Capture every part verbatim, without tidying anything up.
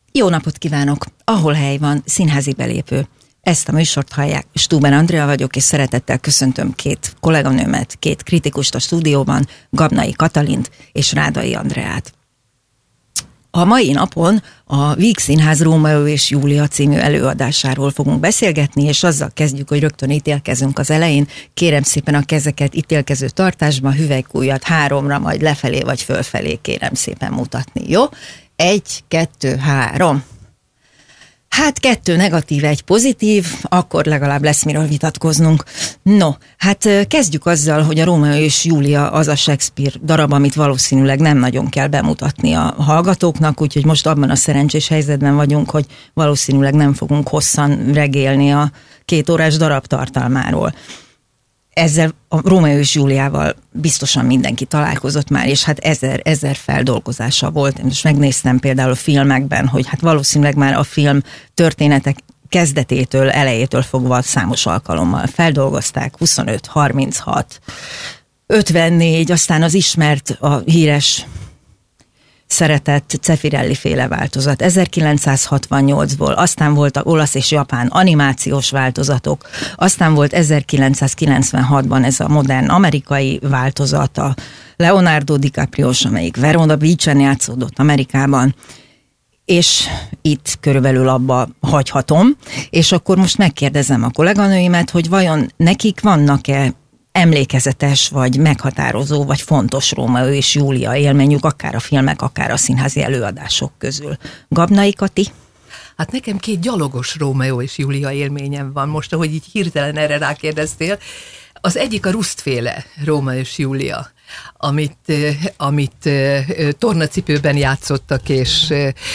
Jó napot kívánok! Ahol hely van, színházi belépő. Ezt a műsort hallják. Stuben Andrea vagyok, és szeretettel köszöntöm két kolléganőmet, két kritikust a stúdióban, Gabnai Katalint és Rádai Andreát. A mai napon a Víg Színház Rómeó és Júlia című előadásáról fogunk beszélgetni, és azzal kezdjük, hogy rögtön ítélkezünk az elején. Kérem szépen a kezeket ítélkező tartásban, hüvelykújjat háromra, majd lefelé vagy fölfelé kérem szépen mutatni, jó? Egy, kettő, három. Hát kettő negatív, egy pozitív, akkor legalább lesz miről vitatkoznunk. No, hát kezdjük azzal, hogy a Rómeó és Júlia az a Shakespeare darab, amit valószínűleg nem nagyon kell bemutatni a hallgatóknak, úgyhogy most abban a szerencsés helyzetben vagyunk, hogy valószínűleg nem fogunk hosszan regélni a két órás darab tartalmáról. Ezzel a Rómeó és Júliával biztosan mindenki találkozott már, és hát ezer, ezer feldolgozása volt. Én most megnéztem például a filmekben, hogy hát valószínűleg már a film történetek kezdetétől, elejétől fogva számos alkalommal feldolgozták, huszonöt, harminchat, ötvennégy, aztán az ismert, a híres, szeretett Zeffirelli féle változat ezerkilencszázhatvannyolcból, aztán voltak olasz és japán animációs változatok, aztán volt ezerkilencszázkilencvenhatban ez a modern amerikai változat, a Leonardo DiCaprio-s, amelyik Verona Beach-en játszódott Amerikában, és itt körülbelül abba hagyhatom, és akkor most megkérdezem a kolléganőimet, hogy vajon nekik vannak-e emlékezetes, vagy meghatározó, vagy fontos Rómeó és Júlia élményük, akár a filmek, akár a színházi előadások közül. Gabnai Kati? Hát nekem két gyalogos Rómeó és Júlia élményem van, most, ahogy így hirtelen erre rákérdeztél. Az egyik a Rust-féle Rómeó és Júlia, amit, amit tornacipőben játszottak, és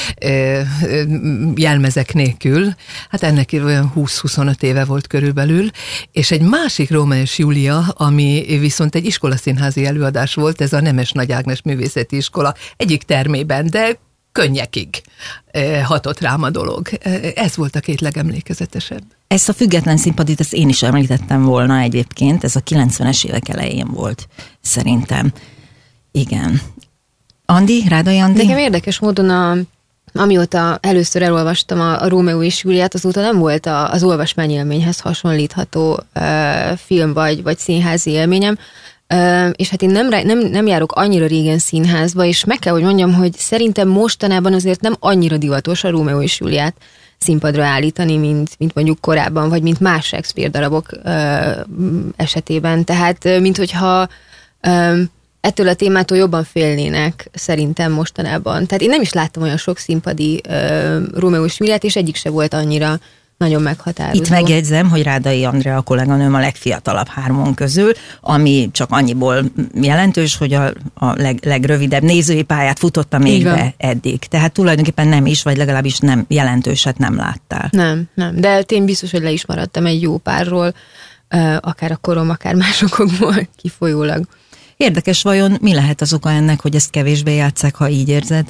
jelmezek nélkül. Hát ennek olyan húsz-huszonöt éve volt körülbelül. És egy másik Rómeó és Júlia, ami viszont egy iskolaszínházi előadás volt, ez a Nemes Nagy Ágnes Művészeti Iskola egyik termében, de könnyekig hatott rám a dolog. Ez volt a két legemlékezetesebb. Ezt a független színpadit, ezt én is említettem volna egyébként, ez a kilencvenes évek elején volt, szerintem. Igen. Andi, Rádai Andi? Nekem érdekes módon, a, amióta először elolvastam a, a Rómeó és Júliát, azóta nem volt a, az olvasmányélményhez hasonlítható uh, film vagy, vagy színházi élményem. Uh, és hát én nem, nem, nem járok annyira régen színházba, és meg kell, hogy mondjam, hogy szerintem mostanában azért nem annyira divatos a Rómeó és Júliát színpadra állítani, mint, mint mondjuk korábban, vagy mint más Shakespeare darabok uh, esetében. Tehát, uh, mint hogyha uh, ettől a témától jobban félnének szerintem mostanában. Tehát én nem is láttam olyan sok színpadi uh, Rómeó és Júliát, és egyik se volt annyira nagyon meghatározó. Itt megjegyzem, hogy Rádai Andrea a kolléganőm a legfiatalabb hármon közül, ami csak annyiból jelentős, hogy a, a leg, legrövidebb nézői pályát futotta még be eddig. Tehát tulajdonképpen nem is, vagy legalábbis nem jelentőset nem láttál. Nem, nem. De én biztos, hogy le is maradtam egy jó párról, akár a korom, akár másokból kifolyólag. Érdekes, vajon mi lehet az oka ennek, hogy ezt kevésbé játsszák, ha így érzed?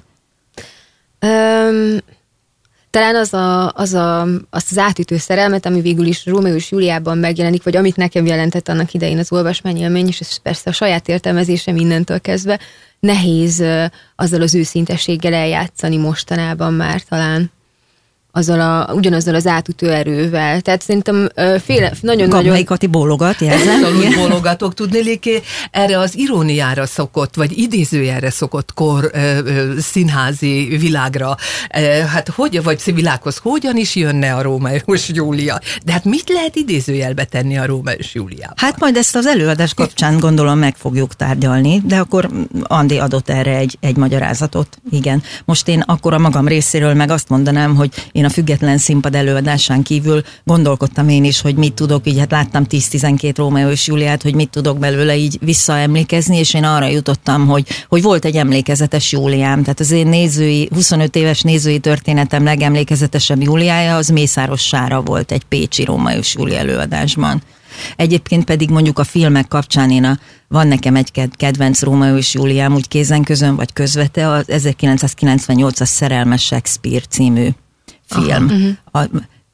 Um, Talán az, a, az, a, azt az átütő szerelmet, ami végül is Rómeó és Júliában megjelenik, vagy amit nekem jelentett annak idején az olvasmányélmény, és ez persze a saját értelmezésem innentől kezdve, nehéz azzal az őszintességgel eljátszani mostanában már talán. Azzal a, ugyanazzal az átütő erővel. Tehát szerintem féle, nagyon-nagyon... Gabnai Kati bólogat, jelzem. Abszolút bólogatok. Tudnélik, erre az iróniára szokott, vagy idézőjelre szokott kor ö, ö, színházi világra, ö, hát hogy, vagy világhoz hogyan is jönne a Rómeó és Júlia? De hát mit lehet idézőjelbe tenni a Rómeó és Júliában? Hát majd ezt az előadás kapcsán gondolom meg fogjuk tárgyalni, de akkor Andi adott erre egy, egy magyarázatot. Igen. Most én akkor a magam részéről meg azt mondanám, hogy én a független színpad előadásán kívül gondolkodtam én is, hogy mit tudok, így hát láttam tíz-tizenkét Rómeó és Júliát, hogy mit tudok belőle így visszaemlékezni, és én arra jutottam, hogy, hogy volt egy emlékezetes Júliám, tehát az én nézői, huszonöt éves nézői történetem legemlékezetesebb Júliája, az Mészáros Sára volt egy pécsi Rómeó és Júlia előadásban. Egyébként pedig mondjuk a filmek kapcsán én a, van nekem egy kedvenc Rómeó és Júliám, úgy kézenközön vagy közvete, az ezerkilencszázkilencvennyolcas Szerelmes Shakespeare című film. A,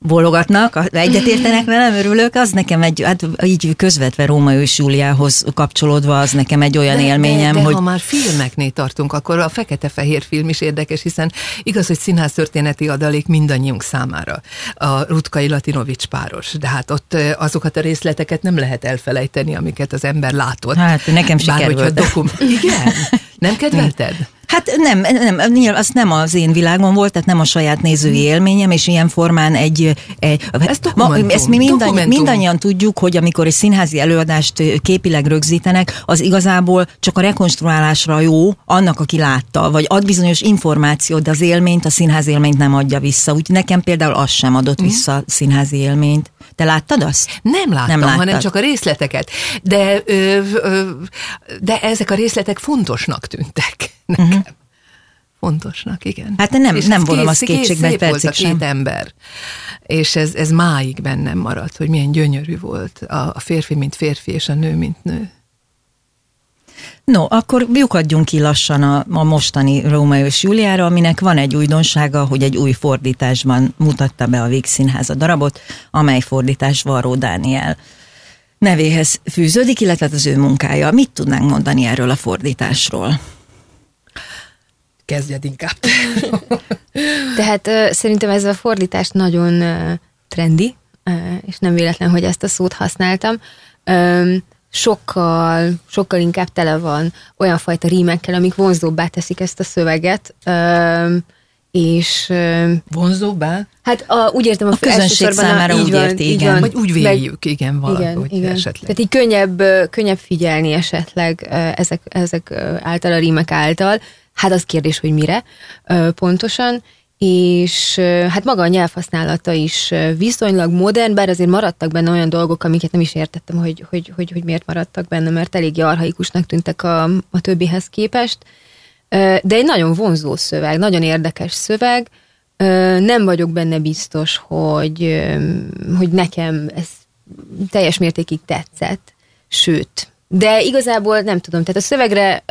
bólogatnak, egyetértenek velem, örülök, az nekem egy, hát így közvetve Rómeó és Júliához kapcsolódva, az nekem egy olyan de, élményem, de, de hogy... ha már filmeknél tartunk, akkor a fekete-fehér film is érdekes, hiszen igaz, hogy színháztörténeti adalék mindannyiunk számára. A Rutkai Latinovics páros, de hát ott azokat a részleteket nem lehet elfelejteni, amiket az ember látott. Hát nekem sikerült. Dokum... Igen? Nem kedvelted? Hát nem, nem, az nem az én világom volt, tehát nem a saját nézői élményem, és ilyen formán egy... egy ez ma, ezt mi mindannyi, mindannyian tudjuk, hogy amikor egy színházi előadást képileg rögzítenek, az igazából csak a rekonstruálásra jó annak, aki látta, vagy ad bizonyos információt, de az élményt, a színházi élményt nem adja vissza. Úgyhogy nekem például az sem adott vissza a színházi élményt. Te láttad azt? Nem láttam, nem hanem csak a részleteket. De, ö, ö, de ezek a részletek fontosnak tűntek nekem. Uh-huh. Fontosnak, igen. Hát nem, nem vonom azt kétségbe egy percig sem. Két ember. És ez, ez máig bennem maradt, hogy milyen gyönyörű volt a, a férfi, mint férfi, és a nő, mint nő. No, akkor lyukadjunk ki lassan a, a mostani Rómeó és Júliára, aminek van egy újdonsága, hogy egy új fordításban mutatta be a Víg Színház a darabot, amely fordítás Varró Dániel nevéhez fűződik, illetve az ő munkája. Mit tudnánk mondani erről a fordításról? Kezdjed inkább. Tehát uh, szerintem ez a fordítás nagyon uh, trendi, uh, és nem véletlen, hogy ezt a szót használtam. Um, sokkal, sokkal inkább tele van olyan fajta rímekkel, amik vonzóbbá teszik ezt a szöveget, um, és... Um, vonzóbbá? Hát a, úgy értem, a, a közönség számára úgy van, érti, igen. Vagy úgy véljük, meg, igen, valahogy igen, esetleg. Tehát így könnyebb, könnyebb figyelni esetleg ezek, ezek által, a rímek által. Hát az kérdés, hogy mire pontosan, és hát maga a nyelvhasználata is viszonylag modern, bár azért maradtak benne olyan dolgok, amiket nem is értettem, hogy, hogy, hogy, hogy miért maradtak benne, mert eléggé archaikusnak tűntek a, a többihez képest. De egy nagyon vonzó szöveg, nagyon érdekes szöveg. Nem vagyok benne biztos, hogy, hogy nekem ez teljes mértékig tetszett, sőt, de igazából nem tudom, tehát a szövegre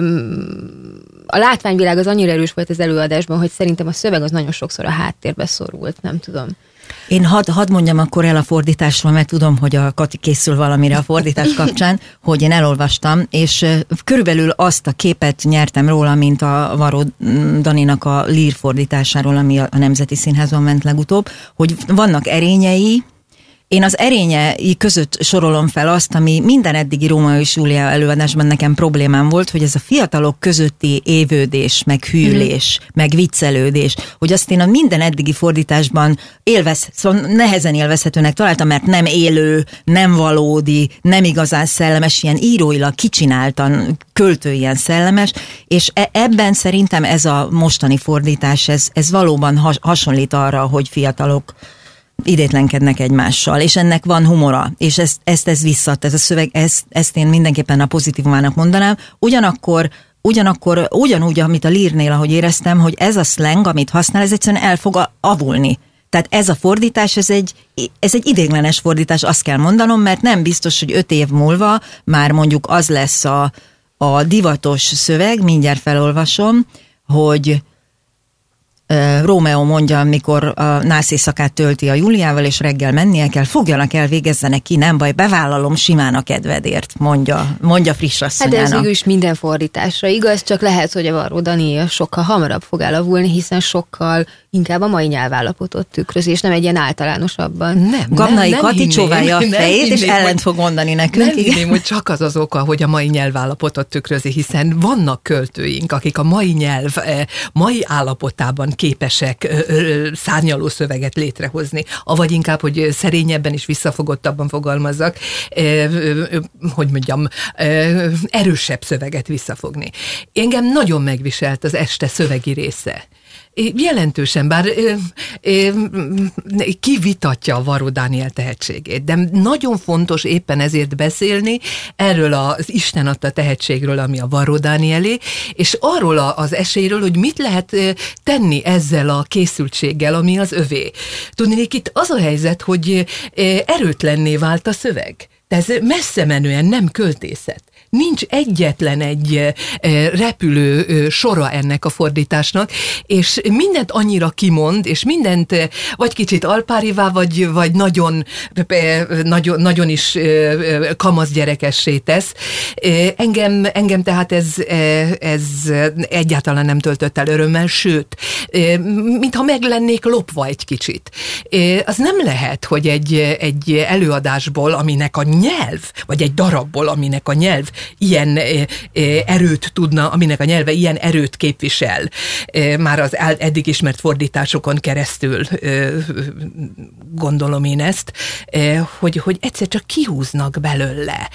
a látványvilág az annyira erős volt az előadásban, hogy szerintem a szöveg az nagyon sokszor a háttérbe szorult, nem tudom. Én hadd had mondjam akkor el a fordításról, mert tudom, hogy a Kati készül valamire a fordítás kapcsán, hogy én elolvastam, és körülbelül azt a képet nyertem róla, mint a Varró Daninak a Lír fordításáról, ami a Nemzeti Színházban ment legutóbb, hogy vannak erényei. Én az erényei között sorolom fel azt, ami minden eddigi Rómeó és Júlia előadásban nekem problémám volt, hogy ez a fiatalok közötti évődés, meg hűlés, mm. meg viccelődés, hogy azt én a minden eddigi fordításban élvez, szóval nehezen élvezhetőnek találtam, mert nem élő, nem valódi, nem igazán szellemes, ilyen íróilag kicsináltan, költőien szellemes, és ebben szerintem ez a mostani fordítás, ez, ez valóban has, hasonlít arra, hogy fiatalok idétlenkednek egymással, és ennek van humora, és ezt, ezt ez visszat, ez a szöveg, ezt, ezt én mindenképpen a pozitívumának mondanám. Ugyanakkor, ugyanakkor ugyanúgy, amit a Lírnél, ahogy éreztem, hogy ez a slang, amit használ, ez egyszerűen el fog avulni. Tehát ez a fordítás, ez egy, ez egy ideiglenes fordítás, azt kell mondanom, mert nem biztos, hogy öt év múlva már mondjuk az lesz a, a divatos szöveg, mindjárt felolvasom, hogy Rómeó mondja, amikor a nász éjszakát tölti a Júliával, és reggel mennie kell, fogjanak el, végezzenek ki, nem baj, bevállalom simán a kedvedért, mondja, mondja friss asszonyának. Hát ez végül is minden fordításra igaz, csak lehet, hogy a Varró Dani sokkal hamarabb fog elavulni, hiszen sokkal inkább a mai nyelvállapotot tükrözi, és nem egy ilyen általánosabban. Nem, Gabnai nem, Kati csóválja a fejét, hinném, és ellent fog mondani nekünk. Nem hinném, hogy csak az az oka, hogy a mai nyelvállapotot tükrözi, hiszen vannak költőink, akik a mai nyelv, mai állapotában képesek szárnyaló szöveget létrehozni, avagy inkább, hogy szerényebben és visszafogottabban fogalmazzak, hogy mondjam, erősebb szöveget visszafogni. Engem nagyon megviselt az este szövegi része. Jelentősen, bár kivitatja a Varró Dániel tehetségét, de nagyon fontos éppen ezért beszélni erről az Isten adta tehetségről, ami a Varró Dánielé, és arról az esélyről, hogy mit lehet tenni ezzel a készültséggel, ami az övé. Tudnék, itt az a helyzet, hogy erőtlenné vált a szöveg. Ez messze menően nem költészet. nincs egyetlen egy repülő sora ennek a fordításnak, és mindent annyira kimond, és mindent vagy kicsit alpárivá, vagy, vagy nagyon, nagyon, nagyon is kamasz gyerekessé tesz. Engem, engem tehát ez, ez egyáltalán nem töltött el örömmel, sőt, mintha meg lennék lopva egy kicsit. Az nem lehet, hogy egy, egy előadásból, aminek a nyelv, vagy egy darabból, aminek a nyelv ilyen erőt tudna, aminek a nyelve ilyen erőt képvisel, már az eddig ismert fordításokon keresztül gondolom én ezt, hogy, hogy egyszer csak kihúznak belőle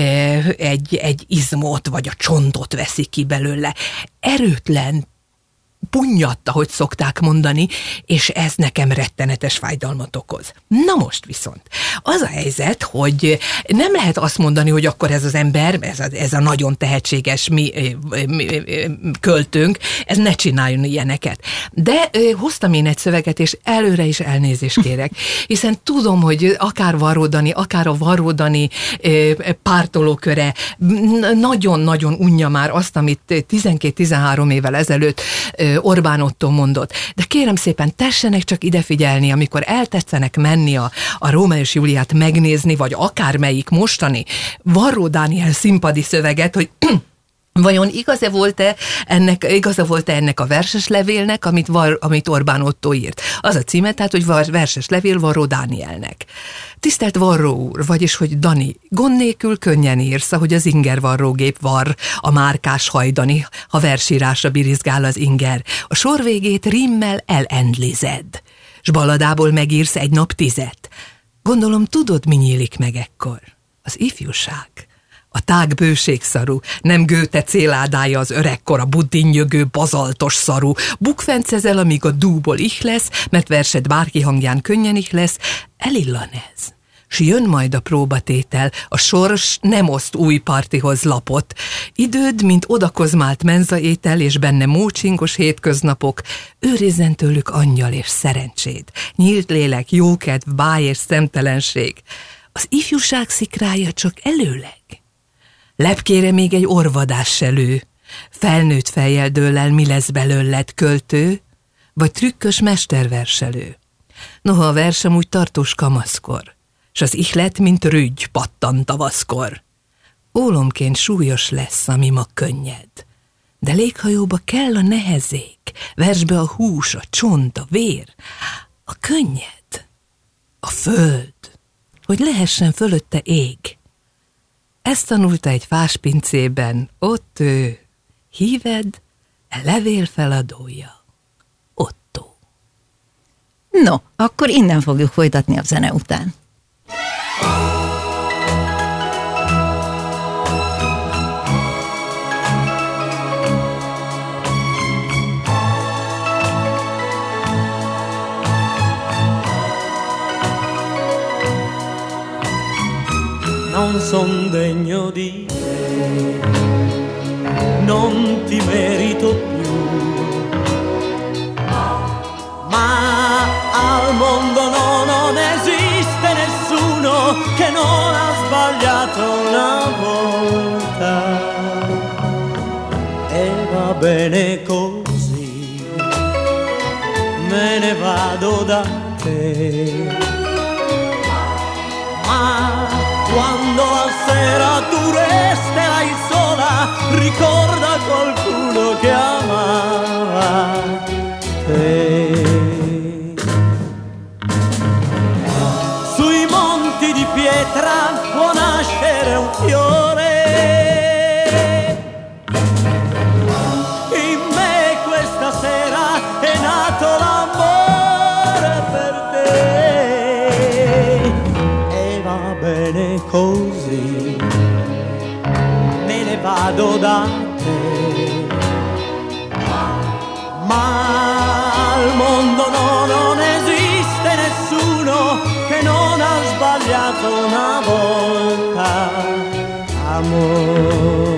egy, egy izmot, vagy a csontot veszik ki belőle. Erőtlen, punnyadt, ahogy szokták mondani, és ez nekem rettenetes fájdalmat okoz. Na most viszont, az a helyzet, hogy nem lehet azt mondani, hogy akkor ez az ember, ez a, ez a nagyon tehetséges mi, mi, mi költőnk, ez ne csináljon ilyeneket. De hoztam én egy szöveget, és előre is elnézést kérek, hiszen tudom, hogy akár Varró-Dani, akár a Varró-Dani pártolóköre nagyon-nagyon unja már azt, amit tizenkét-tizenhárom évvel ezelőtt Orbán Ottó mondott. De kérem szépen, tessenek csak ide figyelni, amikor eltetszenek menni a, a Rómeó és Júliát megnézni, vagy akármelyik mostani Varró Dániel színpadi szöveget, hogy vajon igaza volt-e ennek, igaza volt-e ennek a verses levélnek, amit, var, amit Orbán Ottó írt? Az a címe, tehát, hogy verses levél Varró Dánielnek. Tisztelt Varró úr, vagyis, hogy Dani, gond nélkül könnyen írsz, ahogy az inger varrógép var, a márkás hajdani, ha versírásra birizgál az inger. A sor végét rimmel elendlized, s balladából megírsz egy nap tizet. Gondolom, tudod, mi nyílik meg ekkor? Az ifjúság. A tág bőségszarú, nem Goethe céládája az öregkora buddinnyögő bazaltos szarú. Bukfencezel, amíg a dúból ich lesz, mert versed bárki hangján könnyen ich lesz, elillan ez. S jön majd a próbatétel, a sors nem oszt új partihoz lapot. Időd, mint odakozmált menzaétel, és benne mócsingos hétköznapok, őrizzen tőlük angyal és szerencséd. Nyílt lélek, jókedv, báj és szemtelenség. Az ifjúság szikrája csak előleg. Lepkére még egy orvadás se lő, felnőtt fejjel dőllel mi lesz belőled, költő, vagy trükkös mesterverselő. Noha a versem úgy tartós kamaszkor, s az ihlet, mint rügy pattan tavaszkor. Ólomként súlyos lesz, ami ma könnyed, de léghajóba kell a nehezék, versbe a hús, a csont, a vér, a könnyed, a föld, hogy lehessen fölötte ég. Ezt tanulta egy fáspincében, ott ő, híved, e levél feladója, Ottó. No, akkor innen fogjuk folytatni a zene után. Non son degno di te, non ti merito più, ma al mondo no, non esiste nessuno che non ha sbagliato una volta, e va bene così, me ne vado da te. Ma quando a sera tu resterai sola, ricorda qualcuno che amava te. Sui monti di pietra può nascere un fiore, in me questa sera è nato l'amore per te, e va bene così, me ne vado da te, ma al mondo no, non esiste nessuno che non ha sbagliato una volta, amore.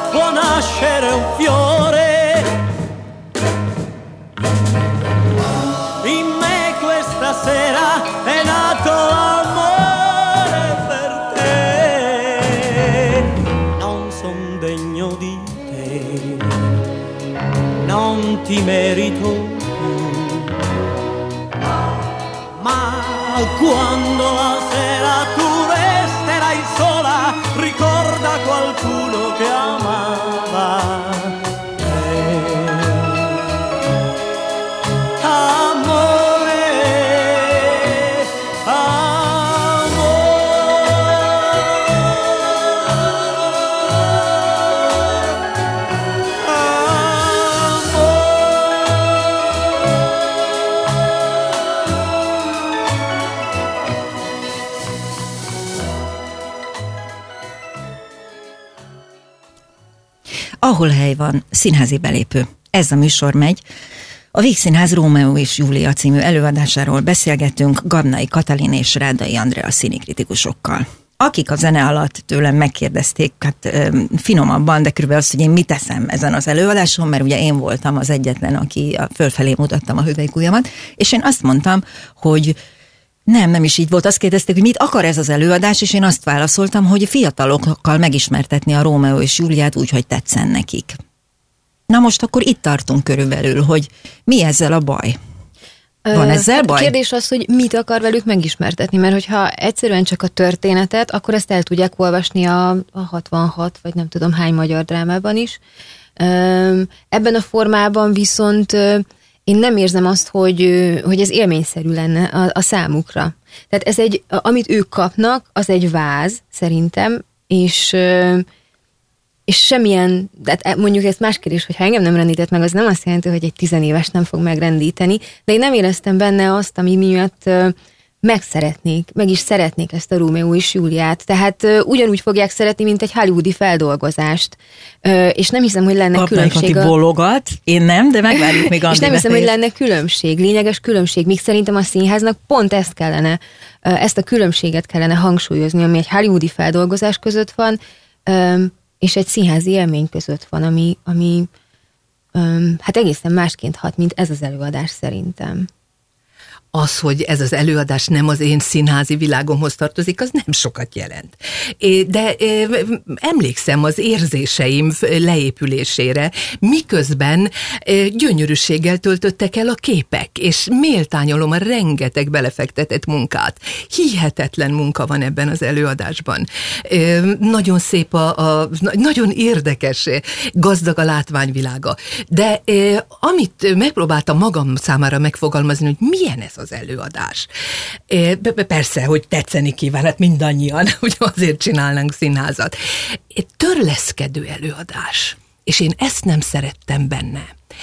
può nascere un fiore. In me questa sera è nato amore per te. Non son degno di te, non ti merito più, ma quando la sera tu resterai sola, ricorda qualcuno che amava te. Amore, amore, Ahol hely van, színházi belépő. Ez a műsor megy. A Vígszínház Rómeó és Júlia című előadásáról beszélgetünk Gabnai Katalin és Rádai Andrea színikritikusokkal, akik a zene alatt tőlem megkérdezték, hát ö, finomabban, de körülbelül azt, hogy én mit teszem ezen az előadáson, mert ugye én voltam az egyetlen, aki a fölfelé mutattam a hüvelykujjamat, és én azt mondtam, hogy nem, nem is így volt. Azt kérdezték, hogy mit akar ez az előadás, és én azt válaszoltam, hogy fiatalokkal megismertetni a Rómeó és Júliát úgy, hogy tetszen nekik. Na most akkor itt tartunk körülbelül, hogy mi ezzel a baj? Van ezzel baj? A kérdés az, hogy mit akar velük megismertetni, mert hogyha egyszerűen csak a történetet, akkor ezt el tudják olvasni a, a hatvanhat, vagy nem tudom hány magyar drámában is. Ebben a formában viszont én nem érzem azt, hogy, hogy ez élményszerű lenne a, a számukra. Tehát ez egy, amit ők kapnak, az egy váz, szerintem, és, és semmilyen, tehát mondjuk ez más kérdés, hogy ha engem nem rendített meg, az nem azt jelenti, hogy egy tizenéves nem fog megrendíteni, de én nem éreztem benne azt, ami miatt megszeretnék, meg is szeretnék ezt a Rómeó és Júliát. Tehát uh, ugyanúgy fogják szeretni, mint egy hollywoodi feldolgozást. Uh, és nem hiszem, hogy lenne Kapnak, különbség. Aki bologat, én nem, de megvárjuk még Andi És nem hiszem, befejez. hogy lenne különbség, lényeges különbség. Míg szerintem a színháznak pont ezt kellene, uh, ezt a különbséget kellene hangsúlyozni, ami egy hollywoodi feldolgozás között van, um, és egy színházi élmény között van, ami, ami um, hát egészen másként hat, mint ez az előadás szerintem. Az, hogy ez az előadás nem az én színházi világomhoz tartozik, az nem sokat jelent. De emlékszem az érzéseim leépülésére, miközben gyönyörűséggel töltöttek el a képek, és méltányolom a rengeteg belefektetett munkát. Hihetetlen munka van ebben az előadásban. Nagyon szép, a, a nagyon érdekes, gazdag a látványvilága. De amit megpróbáltam magam számára megfogalmazni, hogy milyen ez az előadás. Persze, hogy tetszeni kíván, hát mindannyian, hogy azért csinálnánk színházat. Törleszkedő előadás. És én ezt nem szerettem benne.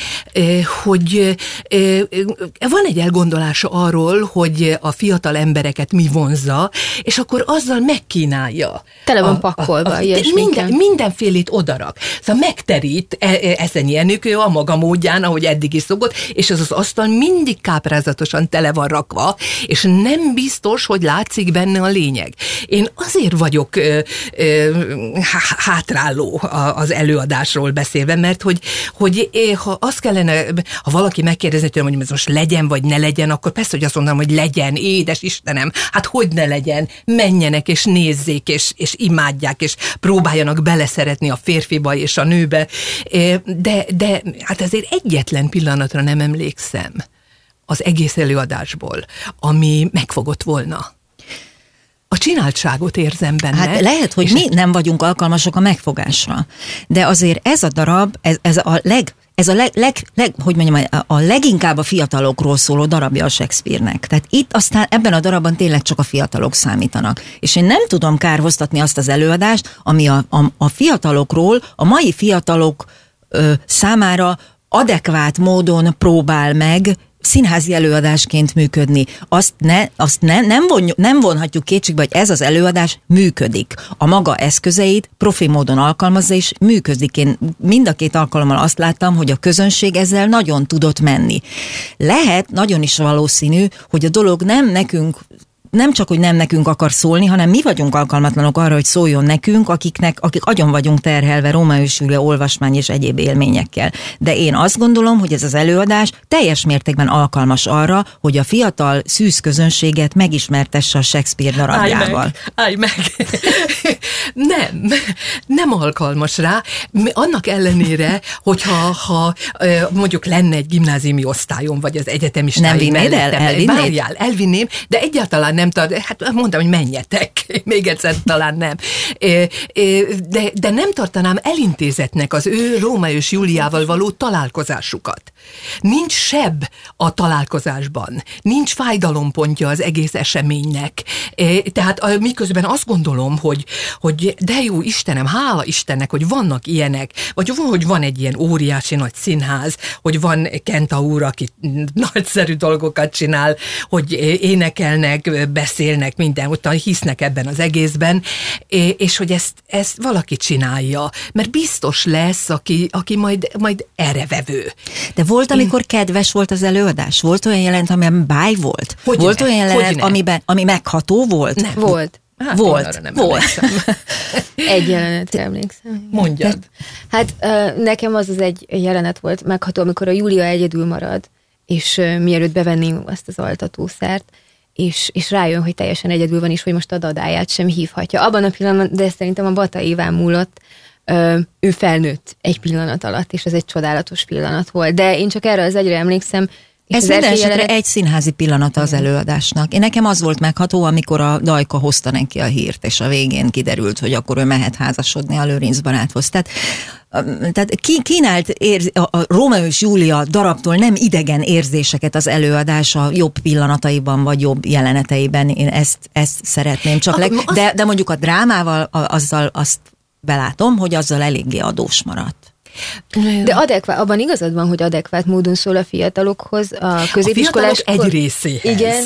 Hogy van egy elgondolása arról, hogy a fiatal embereket mi vonzza, és akkor azzal megkínálja. Tele van pakkolva, a, a, a, minden, mindenfélét odarak. Szóval megterít Eszenyi Enikő a maga módján, ahogy eddig is szokott, és ez az asztal mindig káprázatosan tele van rakva, és nem biztos, hogy látszik benne a lényeg. Én azért vagyok ö, ö, hátráló az előadásról beszélve, mert hogy, hogy ha azt kellene, ha valaki megkérdezni tőlem, hogy ez most legyen, vagy ne legyen, akkor persze, hogy azt mondom, hogy legyen, édes Istenem, hát hogy ne legyen, menjenek, és nézzék, és, és imádják, és próbáljanak beleszeretni a férfiba és a nőbe, de, de hát azért egyetlen pillanatra nem emlékszem az egész előadásból, ami megfogott volna. A csináltságot érzem benne. Hát lehet, hogy mi nem vagyunk alkalmasok a megfogásra, de azért ez a darab, ez, ez a leg Ez a, leg, leg, leg, hogy mondjam, a leginkább a fiatalokról szóló darabja a Shakespeare-nek. Tehát itt aztán ebben a darabban tényleg csak a fiatalok számítanak. És én nem tudom kárhoztatni azt az előadást, ami a, a, a fiatalokról, a mai fiatalok ö, számára adekvát módon próbál meg színházi előadásként működni. Azt, ne, azt ne, nem, von, nem vonhatjuk kétségbe, hogy ez az előadás működik. A maga eszközeit profi módon alkalmazza, és működik. Én mind a két alkalommal azt láttam, hogy a közönség ezzel nagyon tudott menni. Lehet, nagyon is valószínű, hogy a dolog nem nekünk nem csak, hogy nem nekünk akar szólni, hanem mi vagyunk alkalmatlanok arra, hogy szóljon nekünk, akiknek, akik agyon vagyunk terhelve Rómeó és Júlia olvasmány és egyéb élményekkel. De én azt gondolom, hogy ez az előadás teljes mértékben alkalmas arra, hogy a fiatal szűz közönséget megismertesse a Shakespeare darabjával. Állj meg! Állj meg. Nem, nem alkalmas rá. Annak ellenére, hogyha ha, mondjuk lenne egy gimnáziumi osztályon, vagy az egyetemistáim nem vinnéd el? Elvinnéd? Várjál, elvinném, de egyáltalán nem tart, hát mondtam, hogy menjetek, még egyszer talán nem. De, de nem tartanám elintézetnek az ő Rómeó és Júliával való találkozásukat. Nincs seb a találkozásban, nincs fájdalompontja az egész eseménynek. Tehát miközben azt gondolom, hogy, hogy de jó Istenem, hála Istennek, hogy vannak ilyenek, vagy hogy van egy ilyen óriási nagy színház, hogy van Kentaur, aki nagyszerű dolgokat csinál, hogy énekelnek, beszélnek, minden, utána hisznek ebben az egészben, és hogy ezt, ezt valaki csinálja, mert biztos lesz, aki, aki majd, majd errevevő. De volt, amikor Én... kedves volt az előadás? Volt olyan jelent, amiben báj volt? Hogyne? Volt olyan jelent, amiben, ami megható volt? Nem. Volt. Hát volt, nem volt. Egy jelenetre emlékszem. Mondjad. Hát nekem az az egy jelenet volt megható, amikor a Júlia egyedül marad, és mielőtt bevenném azt az altatószert, és, és rájön, hogy teljesen egyedül van, és hogy most a dadáját sem hívhatja. Abban a pillanatban, de szerintem a Bata Éván múlott, ő felnőtt egy pillanat alatt, és ez egy csodálatos pillanat volt. De én csak erre az egyre emlékszem. Ez minden esetre jelenet... egy színházi pillanata az előadásnak. Én nekem az volt megható, amikor a Dajka hozta neki a hírt, és a végén kiderült, hogy akkor ő mehet házasodni a Lőrinc baráthoz. Tehát, tehát kínált érz... a Rómeó és Júlia darabtól nem idegen érzéseket az előadás a jobb pillanataiban, vagy jobb jeleneteiben. Én ezt, ezt szeretném. Csak leg... de, de mondjuk a drámával azzal azt belátom, hogy azzal eléggé adós maradt. De adekvát, abban igazad van, hogy adekvát módon szól a fiatalokhoz, a középiskolás... A fiatalok egy részéhez. Igen.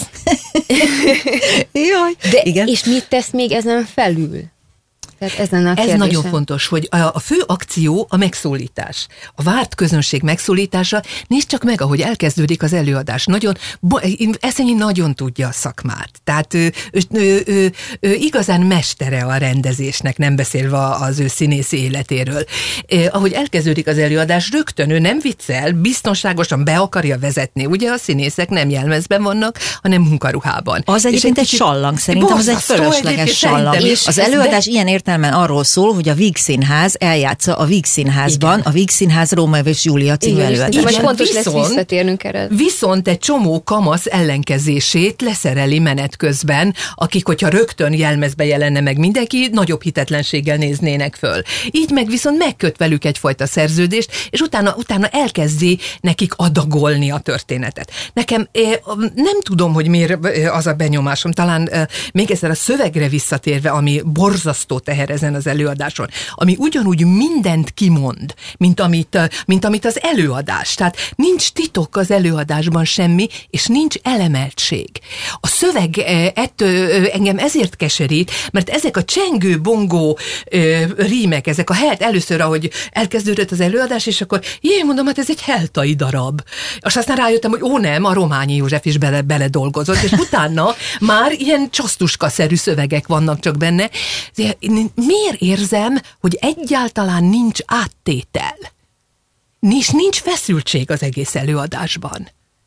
Jaj. De, igen. És mit tesz még ezen felül? Tehát ez lenne a Ez nagyon fontos, hogy a, a fő akció a megszólítás. A várt közönség megszólítása. Nézd csak meg, ahogy elkezdődik az előadás. Nagyon, Eszenyi nagyon tudja a szakmát. Tehát ő, ő, ő, ő, ő igazán mestere a rendezésnek, nem beszélve az ő színészi életéről. Eh, ahogy elkezdődik az előadás, rögtön ő nem viccel, biztonságosan be akarja vezetni. Ugye a színészek nem jelmezben vannak, hanem munkaruhában. Az egyébként egy, egy sallang, szerintem az egy fölösleges sallang. És az előadás de... ilyen értelmesen arról szól, hogy a Víg Színház eljátsza a Víg Színházban, igen. A Víg Színház Rómeó és Júlia című előadás. Most fontos lesz visszatérnünk erre. Viszont egy csomó kamasz ellenkezését leszereli menet közben, akik, hogyha rögtön jelmezbe jelenne meg mindenki, nagyobb hitetlenséggel néznének föl. Így meg viszont megköt velük egyfajta szerződést, és utána, utána elkezdi nekik adagolni a történetet. Nekem nem tudom, hogy miért az a benyomásom, talán még egyszer a szövegre visszatérve, ami borzasztó teher ezen az előadáson, ami ugyanúgy mindent kimond, mint amit, mint amit az előadás. Tehát nincs titok az előadásban semmi, és nincs elemeltség. A szöveg ettől engem ezért keserít, mert ezek a csengő, bongó rímek, ezek a helt először, ahogy elkezdődött az előadás, és akkor jé, mondom, hát ez egy heltai darab. És aztán rájöttem, hogy ó nem, a Rományi József is bele, bele dolgozott, és utána már ilyen csasztuska-szerű szövegek vannak csak benne. Miért érzem, hogy egyáltalán nincs áttétel? Nincs, nincs feszültség az egész előadásban.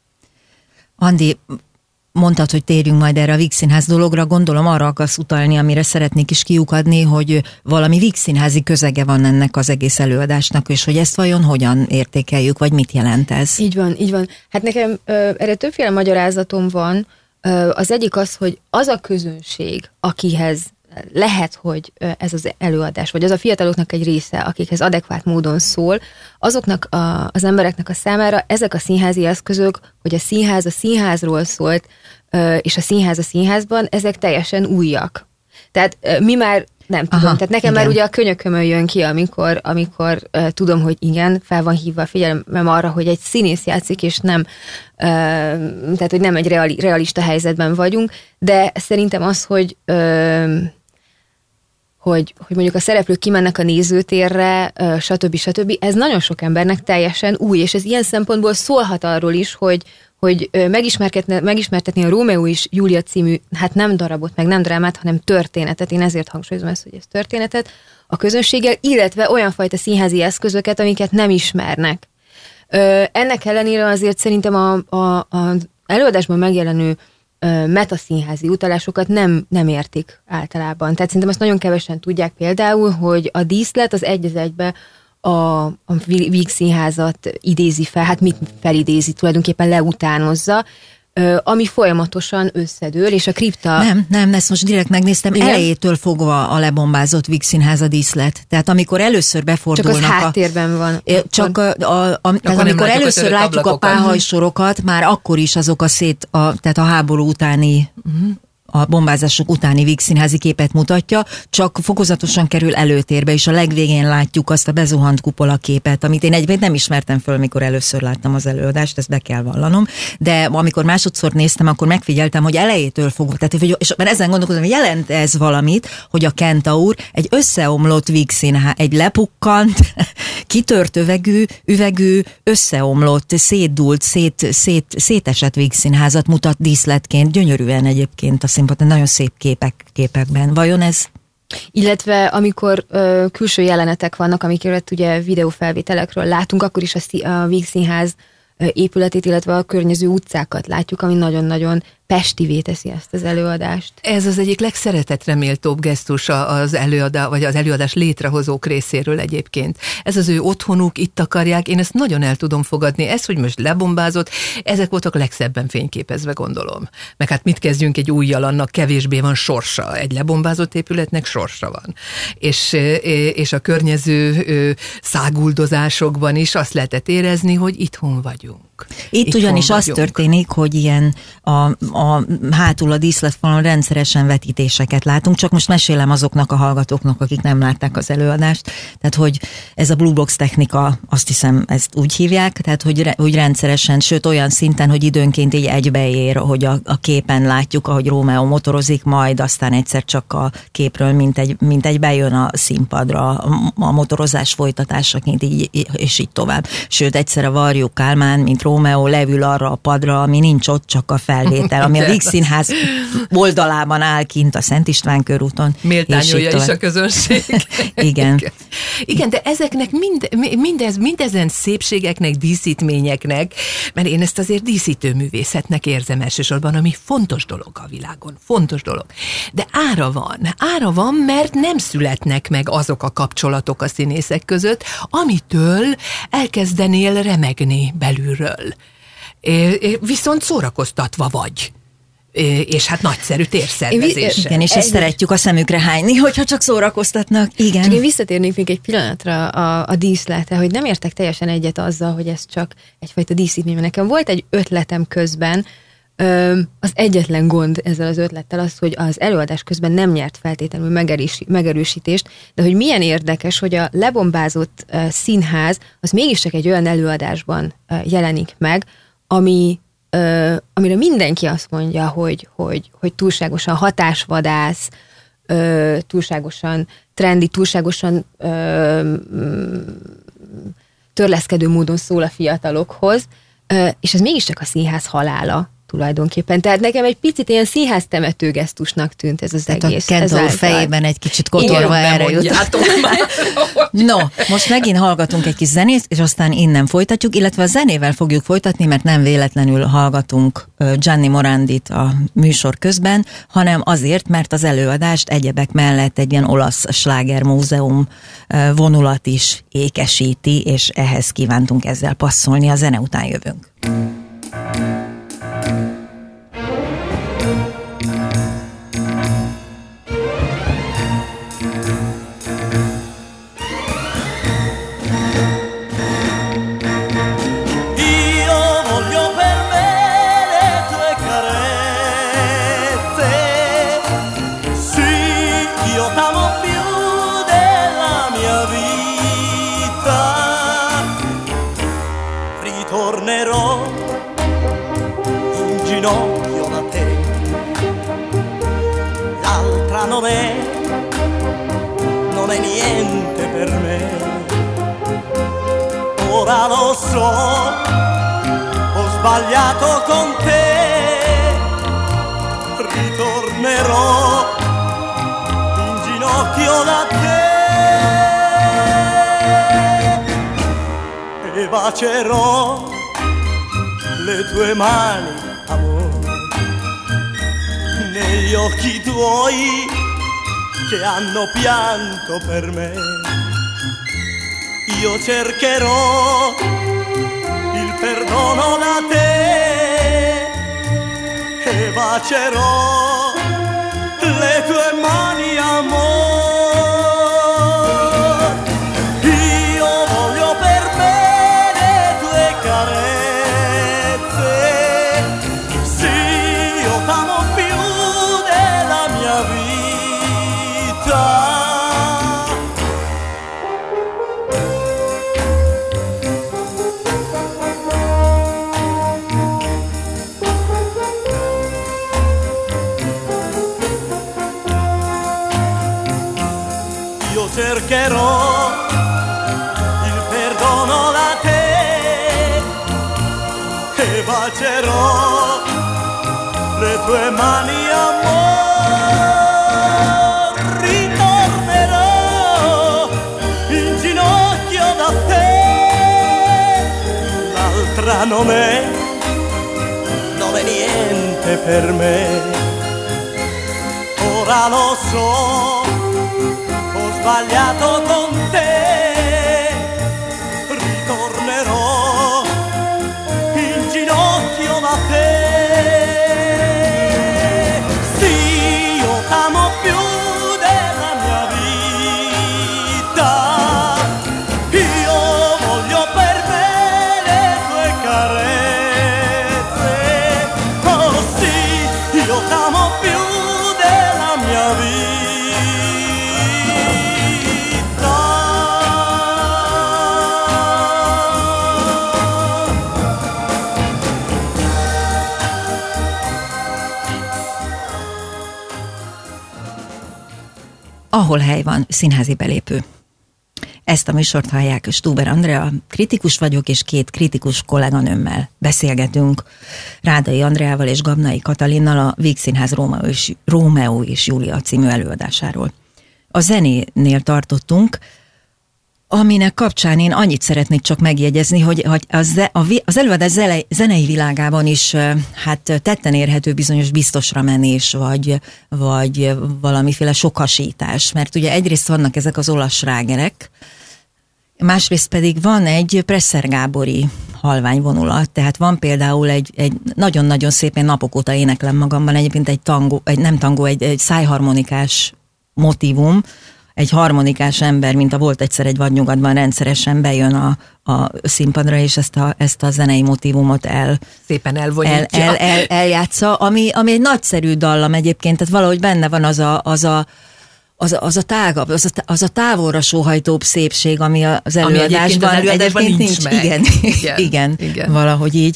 Andi, mondtad, hogy térjünk majd erre a Víg Színház dologra, gondolom arra akarsz utalni, amire szeretnék is kiukadni, hogy valami Víg Színházi közege van ennek az egész előadásnak, és hogy ezt vajon hogyan értékeljük, vagy mit jelent ez? Így van, így van. Hát nekem ö, erre többféle magyarázatom van. Ö, az egyik az, hogy az a közönség, akihez lehet, hogy ez az előadás, vagy az a fiataloknak egy része, akikhez adekvát módon szól, azoknak a, az embereknek a számára ezek a színházi eszközök, hogy a színház a színházról szólt, és a színház a színházban, ezek teljesen újak. Tehát mi már nem tudom, aha, tehát nekem igen. Már ugye a könyökömön jön ki, amikor, amikor uh, tudom, hogy igen, fel van hívva a figyelmem arra, hogy egy színész játszik, és nem, uh, tehát hogy nem egy reali, realista helyzetben vagyunk, de szerintem az, hogy uh, Hogy, hogy mondjuk a szereplők kimennek a nézőtérre, uh, stb. stb. Ez nagyon sok embernek teljesen új, és ez ilyen szempontból szólhat arról is, hogy, hogy megismertetni, megismertetni a Rómeó és Júlia című, hát nem darabot, meg nem drámát, hanem történetet, én ezért hangsúlyozom ezt, hogy ez történetet, a közönséggel, illetve olyan fajta színházi eszközöket, amiket nem ismernek. Ennek ellenére azért szerintem a, a, a előadásban megjelenő metaszínházi utalásokat nem, nem értik általában. Tehát szerintem azt nagyon kevesen tudják például, hogy a díszlet az egy az egybe a, a Víg Színházat idézi fel, hát mit felidézi, tulajdonképpen leutánozza, ami folyamatosan összedől, és a kripta... Nem, nem, ezt most direkt megnéztem, igen? Elejétől fogva a lebombázott Víg Színház a díszlet. Tehát amikor először befordulnak... Csak az háttérben van. Csak a, a, a, tehát amikor először látjuk a páhajsorokat, már akkor is azok a szét, a, tehát a háború utáni... Uh-huh. a bombázások utáni Víg Színházi képet mutatja, csak fokozatosan kerül előtérbe, és a legvégén látjuk azt a bezuhant kupola képet, amit én egyébként nem ismertem föl, mikor először láttam az előadást, ezt be kell vallanom, de amikor másodszor néztem, akkor megfigyeltem, hogy elejétől fogva, tehát, és mert ezen gondolkodom, hogy jelent ez valamit, hogy a Kentaur egy összeomlott Víg Színház, egy lepukkant, kitört övegű, üvegű, összeomlott, szétdult, szét, szét, szétesett Víg Színházat mutat díszletként, gyönyörűen egyébként a színpadon, nagyon szép képek, képekben. Vajon ez? Illetve amikor ö, külső jelenetek vannak, amiket ugye videófelvételekről látunk, akkor is a, a Víg Színház épületét, illetve a környező utcákat látjuk, ami nagyon-nagyon pestivé teszi ezt az előadást. Ez az egyik legszeretetre méltóbb gesztus az előadás, vagy az előadás létrehozók részéről egyébként. Ez az ő otthonuk, itt akarják, én ezt nagyon el tudom fogadni. Ez, hogy most lebombázott, ezek voltak legszebben fényképezve, gondolom. Meg hát mit kezdjünk egy újjal, annak kevésbé van sorsa. Egy lebombázott épületnek sorsa van. És, és a környező száguldozásokban is azt lehetett érezni, hogy itthon vagyunk. Itt, Itt ugyanis az történik, hogy ilyen a, a hátul a díszletfalon rendszeresen vetítéseket látunk, csak most mesélem azoknak a hallgatóknak, akik nem látták az előadást, tehát hogy ez a Blue Box technika, azt hiszem ezt úgy hívják, tehát hogy, hogy rendszeresen, sőt olyan szinten, hogy időnként így egybeér, hogy a, a képen látjuk, ahogy Rómeó motorozik, majd aztán egyszer csak a képről mint egy, mint egy bejön a színpadra a, a motorozás folytatásaként, így, és így tovább. Sőt, egyszer a Varjú Kálmán, mint Rómeó leül arra a padra, ami nincs ott, csak a felvétel, ami a Víg Színház oldalában áll kint a Szent István körúton. Méltányolja is a közönség. Igen. Igen. Igen, de ezeknek mind, mindez, mindezen szépségeknek, díszítményeknek, mert én ezt azért díszítőművészetnek érzem elsősorban, ami fontos dolog a világon, fontos dolog. De ára van, ára van, mert nem születnek meg azok a kapcsolatok a színészek között, amitől elkezdenél remegni belülről. Viszont szórakoztatva vagy. És hát nagyszerű térszervezéssel. Igen, és ezt szeretjük a szemükre hányni, hogyha csak szórakoztatnak. Igen. Csak én visszatérnék még egy pillanatra a, a díszletre, hogy nem értek teljesen egyet azzal, hogy ez csak egyfajta díszítmény. Nekem volt egy ötletem közben, az egyetlen gond ezzel az ötlettel az, hogy az előadás közben nem nyert feltétlenül megerősítést, de hogy milyen érdekes, hogy a lebombázott színház az mégiscsak egy olyan előadásban jelenik meg, ami, amire mindenki azt mondja, hogy, hogy, hogy túlságosan hatásvadász, túlságosan trendi, túlságosan törleszkedő módon szól a fiatalokhoz, és ez mégiscsak a színház halála tulajdonképpen. Tehát nekem egy picit ilyen színház temető gesztusnak tűnt ez az Tehát egész. A Kentaur fejében egy kicsit kotorva erre jutott. No, most megint hallgatunk egy kis zenét, és aztán innen folytatjuk, illetve a zenével fogjuk folytatni, mert nem véletlenül hallgatunk Gianni Morandit a műsor közben, hanem azért, mert az előadást egyebek mellett egy ilyen olasz slágermúzeum vonulat is ékesíti, és ehhez kívántunk ezzel passzolni, a zene után jövünk. ginocchio da te, l'altra non è, non è niente per me, ora lo so, ho sbagliato con te, ritornerò in ginocchio da te e bacerò le tue mani, amore, negli occhi tuoi che hanno pianto per me. Io cercherò il perdono da te e bacerò le tue mani, amor. Io voglio per me le tue carezze, sì, io t'amo più della mia vita. Cercherò il perdono da te e bacerò le tue mani, amor. Ritornerò in ginocchio da te, l'altra non è, non è niente per me. Ora lo so, sbagliato con te, ritornerò in ginocchio da te. Sì, io t'amo più della mia vita, io voglio per me le tue carezze, oh sì, io t'amo più della mia vita. Ahol hely van, színházi belépő. Ezt a műsort hallják, Stuber Andrea, kritikus vagyok, és két kritikus kolléganőmmel beszélgetünk. Rádai Andreával és Gabnai Katalinnal a Víg Színház Rómeó és, Rómeó és Júlia című előadásáról. A zenénél tartottunk, aminek kapcsán én annyit szeretnék csak megjegyezni, hogy, hogy az, az előadás zenei világában is hát tetten érhető bizonyos biztosra menés, vagy, vagy valamiféle sokasítás, mert ugye egyrészt vannak ezek az olasz slágerek, másrészt pedig van egy Presser Gábori halvány vonulat, tehát van például egy, egy nagyon-nagyon szépen napok óta éneklem magamban egyébként egy tangó, egy nem tangó, egy, egy szájharmonikás motívum, egy harmonikás ember, mint a Volt egyszer egy vadnyugatban, rendszeresen bejön a, a színpadra, és ezt a, ezt a zenei motívumot el, szépen el, el, el, el, eljátsza, ami, ami egy nagyszerű dallam egyébként, tehát valahogy benne van az a, az a Az, az a tágabb, az a, az a távolra sóhajtóbb szépség, ami az előadásban, ami előadásban egyébként nincs, nincs. Igen, igen, igen, igen, valahogy így.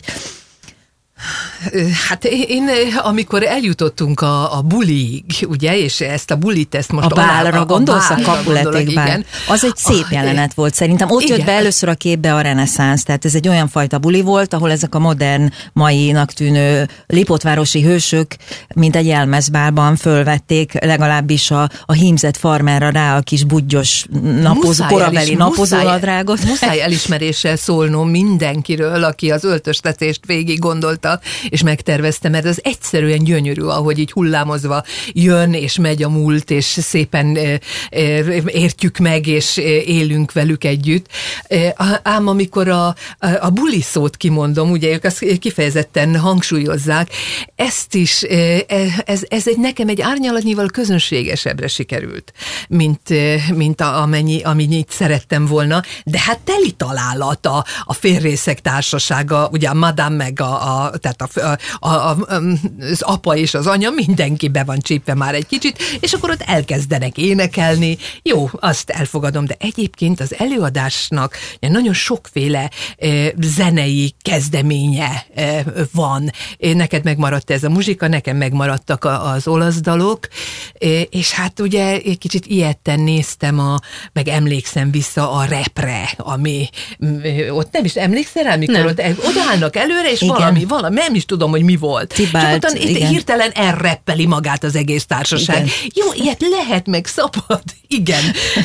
Hát én, amikor eljutottunk a, a buliig, ugye, és ezt a bulit, ezt most... A bálra gondolsz, a, a Capuleték bál. Az egy szép a, jelenet volt szerintem. Ott igen. jött be először a képbe a reneszánsz, tehát ez egy olyan fajta buli volt, ahol ezek a modern, mainak tűnő lipótvárosi hősök, mint egy jelmezbálban fölvették legalábbis a, a hímzett farmerra rá a kis budgyos napozó, korabeli napozónadrágot. Muszáj elismeréssel szólnom mindenkiről, aki az öltöztetést végig gondolta, és megtervezte, mert az egyszerűen gyönyörű, ahogy így hullámozva jön, és megy a múlt, és szépen értjük meg, és élünk velük együtt. Ám amikor a, a buli szót kimondom, ugye ők azt kifejezetten hangsúlyozzák, ezt is, ez, ez egy nekem egy árnyalatnyival közönségesebbre sikerült, mint, mint a, amennyi, amennyit szerettem volna, de hát teli találat a, a félrészek társasága, ugye a Madame meg a, a tehát a, a, a, az apa és az anya, mindenki be van csípve már egy kicsit, és akkor ott elkezdenek énekelni. Jó, azt elfogadom, de egyébként az előadásnak nagyon sokféle e, zenei kezdeménye e, van. Neked megmaradt ez a muzsika, nekem megmaradtak a, az olasz dalok, e, és hát ugye egy kicsit ilyetten néztem, a, meg emlékszem vissza a repre, ami ott nem is emlékszel rá, mikor nem. Ott odaállnak előre, és igen. valami, valami, nem is tudom, hogy mi volt. Tibált, csak ott hirtelen elreppeli magát az egész társaság. Igen. Jó, ilyet lehet, meg szabad, igen.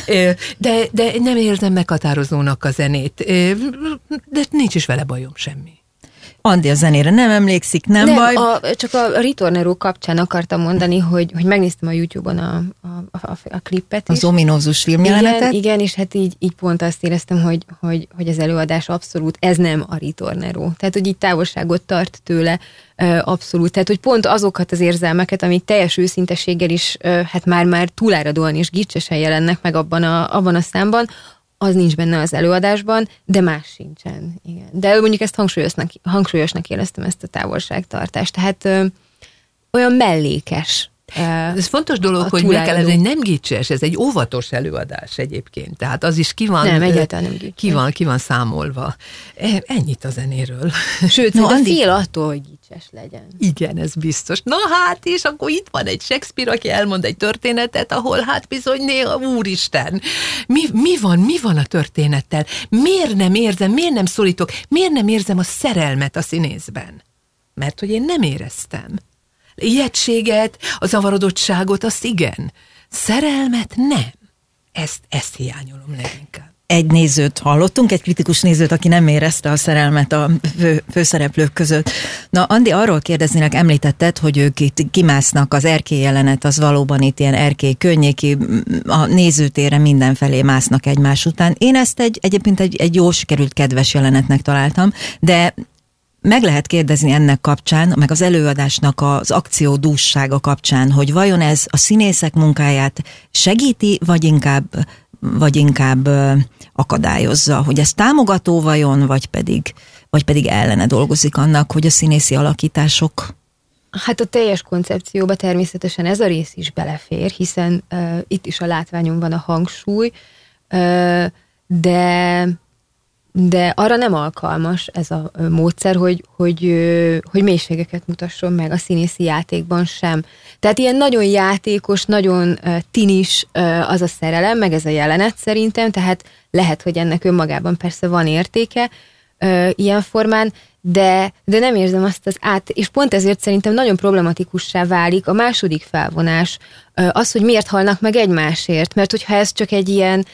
De, de nem érzem meghatározónak a zenét. De nincs is vele bajom semmi. Andi a zenére nem emlékszik, nem, nem baj. A, csak a Ritornero kapcsán akartam mondani, hogy, hogy megnéztem a YouTube-on a, a, a, a klippet is. Az ominózus filmjelenetet. Igen, igen, és hát így, így pont azt éreztem, hogy, hogy, hogy az előadás abszolút, ez nem a Ritornero. Tehát, hogy így távolságot tart tőle abszolút. Tehát, hogy pont azokat az érzelmeket, amik teljes őszintességgel is hát már-már túláradóan és gicsesen jelennek meg abban a, abban a számban, az nincs benne az előadásban, de más sincsen. Igen. De mondjuk ezt hangsúlyosnak, hangsúlyosnak éreztem, ezt a távolságtartást. Tehát ö, olyan mellékes. Ez fontos dolog, hogy meg kell, ez egy nem gicses, ez egy óvatos előadás egyébként. Tehát az is ki van, nem, egyáltalán nem gicses. Ki van, ki van számolva. Ennyit a zenéről. Sőt, no, Andi... fél attól, hogy gicses legyen. Igen, ez biztos. Na hát, és akkor itt van egy Shakespeare, aki elmond egy történetet, ahol hát bizony néha, úristen, mi, mi van, mi van a történettel? Miért nem érzem, miért nem szólítok, miért nem érzem a szerelmet a színészben? Mert hogy én nem éreztem. Ijegységet, a zavarodottságot, azt igen. Szerelmet nem. Ezt, ezt hiányolom leginkább. Egy nézőt hallottunk, egy kritikus nézőt, aki nem érezte a szerelmet a fő, főszereplők között. Na, Andi, arról kérdeznének, említetted, hogy ők itt kimásznak, az erkély jelenet, az valóban itt ilyen erkély környéki, a nézőtérre mindenfelé másznak egymás után. Én ezt egy, egyébként egy, egy jó sikerült, kedves jelenetnek találtam, de meg lehet kérdezni ennek kapcsán, meg az előadásnak az akciódússága kapcsán, hogy vajon ez a színészek munkáját segíti, vagy inkább, vagy inkább akadályozza, hogy ez támogató vajon, vagy pedig, vagy pedig ellene dolgozik annak, hogy a színészi alakítások... Hát a teljes koncepcióba természetesen ez a rész is belefér, hiszen uh, itt is a látványon van a hangsúly, uh, de... de arra nem alkalmas ez a módszer, hogy, hogy, hogy mélységeket mutasson meg a színészi játékban sem. Tehát ilyen nagyon játékos, nagyon tinis az a szerelem, meg ez a jelenet szerintem, tehát lehet, hogy ennek önmagában persze van értéke ilyen formán, de, de nem érzem azt az át, és pont ezért szerintem nagyon problematikussá válik a második felvonás, az, hogy miért halnak meg egymásért, mert hogyha ez csak egy ilyen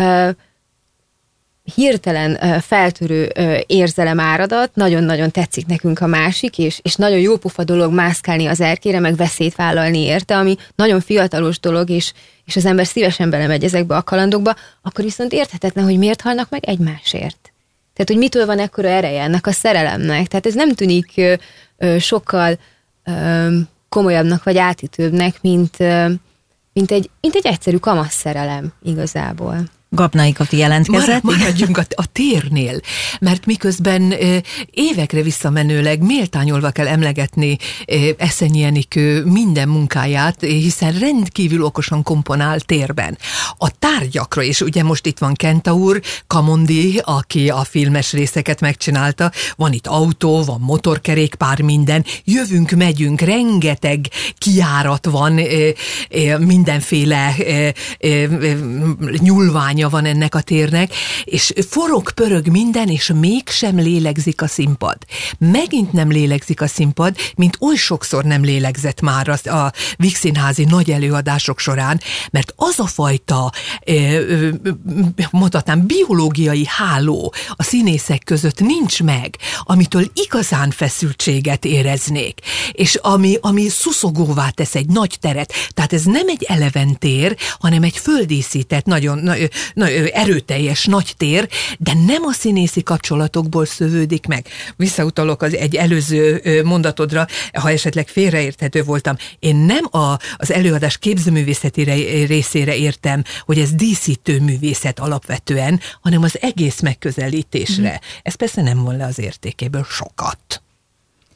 hirtelen feltörő érzelem áradat, nagyon-nagyon tetszik nekünk a másik, és, és nagyon jó pofa dolog mászkálni az erkére, meg veszélyt vállalni érte, ami nagyon fiatalos dolog, és, és az ember szívesen belemegy ezekbe a kalandokba, akkor viszont érthetetlen, hogy miért halnak meg egymásért. Tehát, hogy mitől van ekkora ereje ennek a szerelemnek. Tehát ez nem tűnik ö, ö, sokkal ö, komolyabbnak, vagy átütőbbnek, mint, ö, mint, egy, mint egy egyszerű kamasz szerelem igazából. Gabnai Kati jelentkezett. Maradjunk a, a térnél, mert miközben e, évekre visszamenőleg méltányolva kell emlegetni e, Eszenyi Enikő minden munkáját, hiszen rendkívül okosan komponál térben. A tárgyakra, és ugye most itt van Kentaur, Kamondi, aki a filmes részeket megcsinálta, van itt autó, van motorkerékpár, minden, jövünk, megyünk, rengeteg kijárat van, e, e, mindenféle e, e, nyúlvány van ennek a térnek, és forog, pörög minden, és mégsem lélegzik a színpad. Megint nem lélegzik a színpad, mint oly sokszor nem lélegzett már a vígszínházi nagy előadások során, mert az a fajta, mondhatnám, biológiai háló a színészek között nincs meg, amitől igazán feszültséget éreznék, és ami, ami szuszogóvá tesz egy nagy teret. Tehát ez nem egy eleven tér, hanem egy földíszített, nagyon Na, erőteljes nagy tér, de nem a színészi kapcsolatokból szövődik meg. Visszautalok az egy előző mondatodra, ha esetleg félreérthető voltam. Én nem a, az előadás képzőművészeti részére értem, hogy ez díszítő művészet alapvetően, hanem az egész megközelítésre. Mm. Ez persze nem von le az értékéből sokat.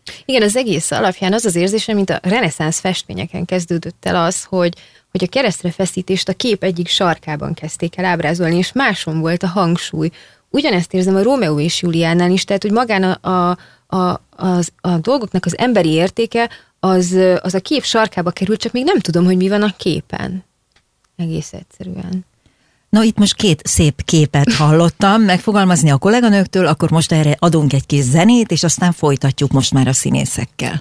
Igen, az egész alapján az az érzésem, mint a reneszánsz festményeken kezdődött el az, hogy, hogy a keresztrefeszítést a kép egyik sarkában kezdték el ábrázolni, és máson volt a hangsúly. Ugyanezt érzem a Rómeó és Júliánál is, tehát hogy magán a, a, a, az, a dolgoknak az emberi értéke az, az a kép sarkába került, csak még nem tudom, hogy mi van a képen. Egész egyszerűen. No, itt most két szép képet hallottam megfogalmazni a kolléganőktől, akkor most erre adunk egy kis zenét, és aztán folytatjuk most már a színészekkel.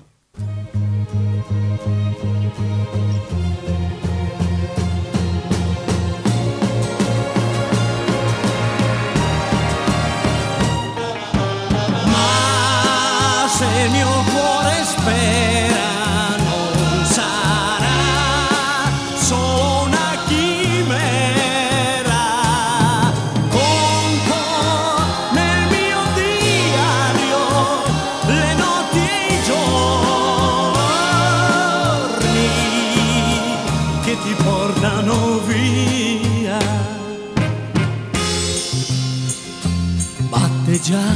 Se il mio cuore spera non sarà solo una chimera, conto nel mio diario le notti e i giorni che ti portano via. Batte già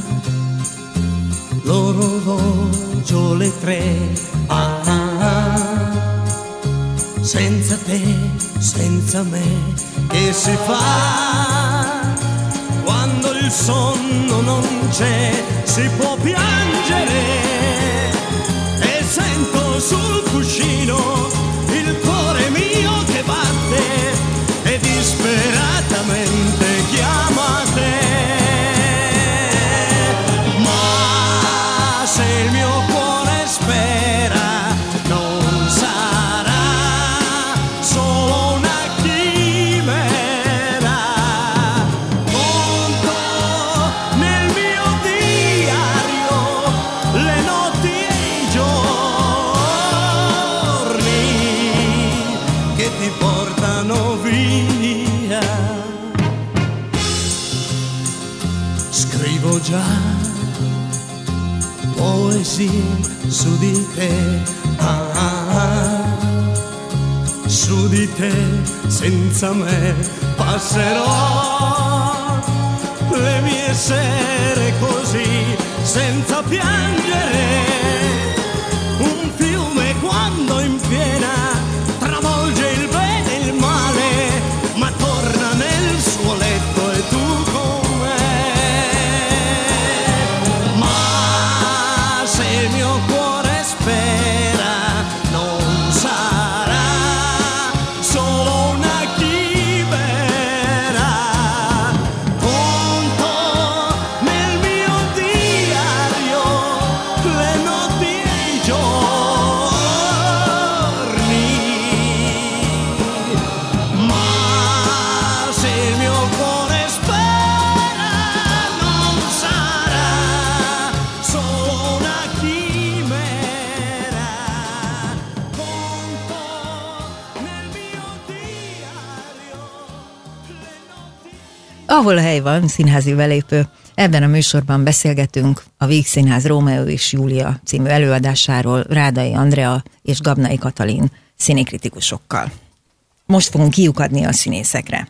l'orologio le tre, ah, ah, ah. Senza te, senza me, che si fa? Quando il sonno non c'è, si può piangere, e sento sul cuscino il cuore mio che batte, e disperatamente chiama te. Se il mio cuore spera non sarà solo una chimera, conto nel mio diario le notti e i giorni che ti portano via. Scrivo già poesie su di te, ah, ah, ah. Su di te senza me passerò le mie sere così senza piangere, un fiume quando in piena travolge il bene e il male, ma torna nel suo letto e tu con il mio cuore spera non sarà solo una chimera, conto nel mio diario le notti e i giorni, ma se il mio cuore spera non sarà solo una Ahol hely van, színházi belépő. Ebben a műsorban beszélgetünk a Vígszínház Rómeó és Júlia című előadásáról Rádai Andrea és Gabnai Katalin színekritikusokkal. Most fogunk kiukadni a színészekre.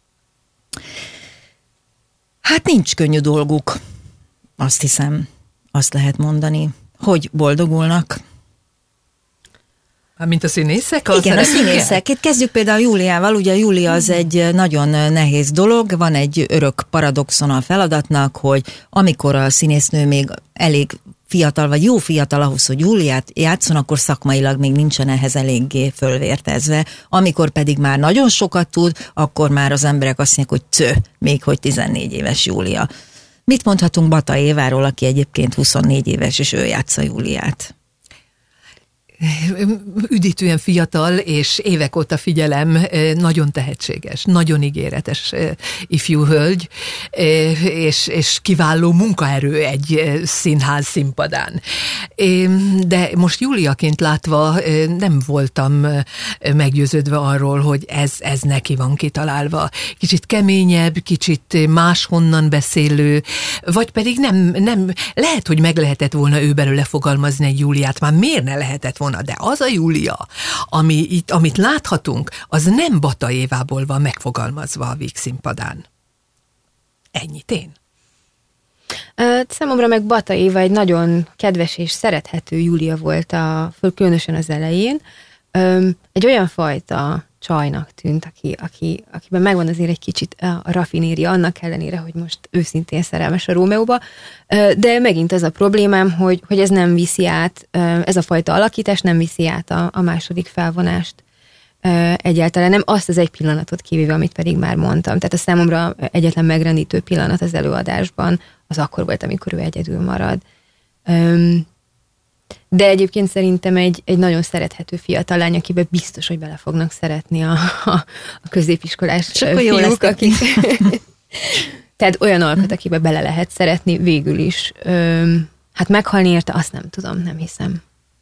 Hát nincs könnyű dolguk, azt hiszem, azt lehet mondani, hogy boldogulnak. Mint a színészek? A Igen, a színészek. Itt kezdjük például Júliával. Ugye Júlia az egy nagyon nehéz dolog, van egy örök paradoxon a feladatnak, hogy amikor a színésznő még elég fiatal, vagy jó fiatal ahhoz, hogy Júliát játszon, akkor szakmailag még nincsen ehhez eléggé fölvértezve. Amikor pedig már nagyon sokat tud, akkor már az emberek azt mondják, hogy cö, még hogy tizennégy éves Júlia. Mit mondhatunk Bata Éváról, aki egyébként huszonnégy éves, és ő játsza Júliát? Üdítően fiatal, és évek óta figyelem, nagyon tehetséges, nagyon ígéretes ifjú hölgy, és, és kiváló munkaerő egy színház színpadán. De most Júliaként látva nem voltam meggyőződve arról, hogy ez, ez neki van kitalálva. Kicsit keményebb, kicsit máshonnan beszélő, vagy pedig nem, nem lehet, hogy meg lehetett volna ő belőle fogalmazni egy Júliát, már miért ne lehetett volna, de az a Júlia, ami itt, amit láthatunk, az nem Bata Évából van megfogalmazva a Vígszínpadán. Ennyit én. Számomra meg Bata Éva egy nagyon kedves és szerethető Júlia volt, a, különösen az elején. Egy olyan fajta csajnak tűnt, aki, aki, akiben megvan azért egy kicsit a rafinéria, annak ellenére, hogy most őszintén szerelmes a Rómeóba, de megint ez a problémám, hogy, hogy ez nem viszi át, ez a fajta alakítás nem viszi át a, a második felvonást. Egyáltalán nem azt az egy pillanatot kivéve, amit pedig már mondtam. Tehát a számomra egyetlen megrendítő pillanat az előadásban az akkor volt, amikor ő egyedül marad. De egyébként szerintem egy, egy nagyon szerethető fiatal lány, akiben biztos, hogy bele fognak szeretni a, a, a középiskolás fiúk, akik... Tehát olyan alkat, akiben bele lehet szeretni végül is. Hát meghalni érte, azt nem tudom, nem hiszem.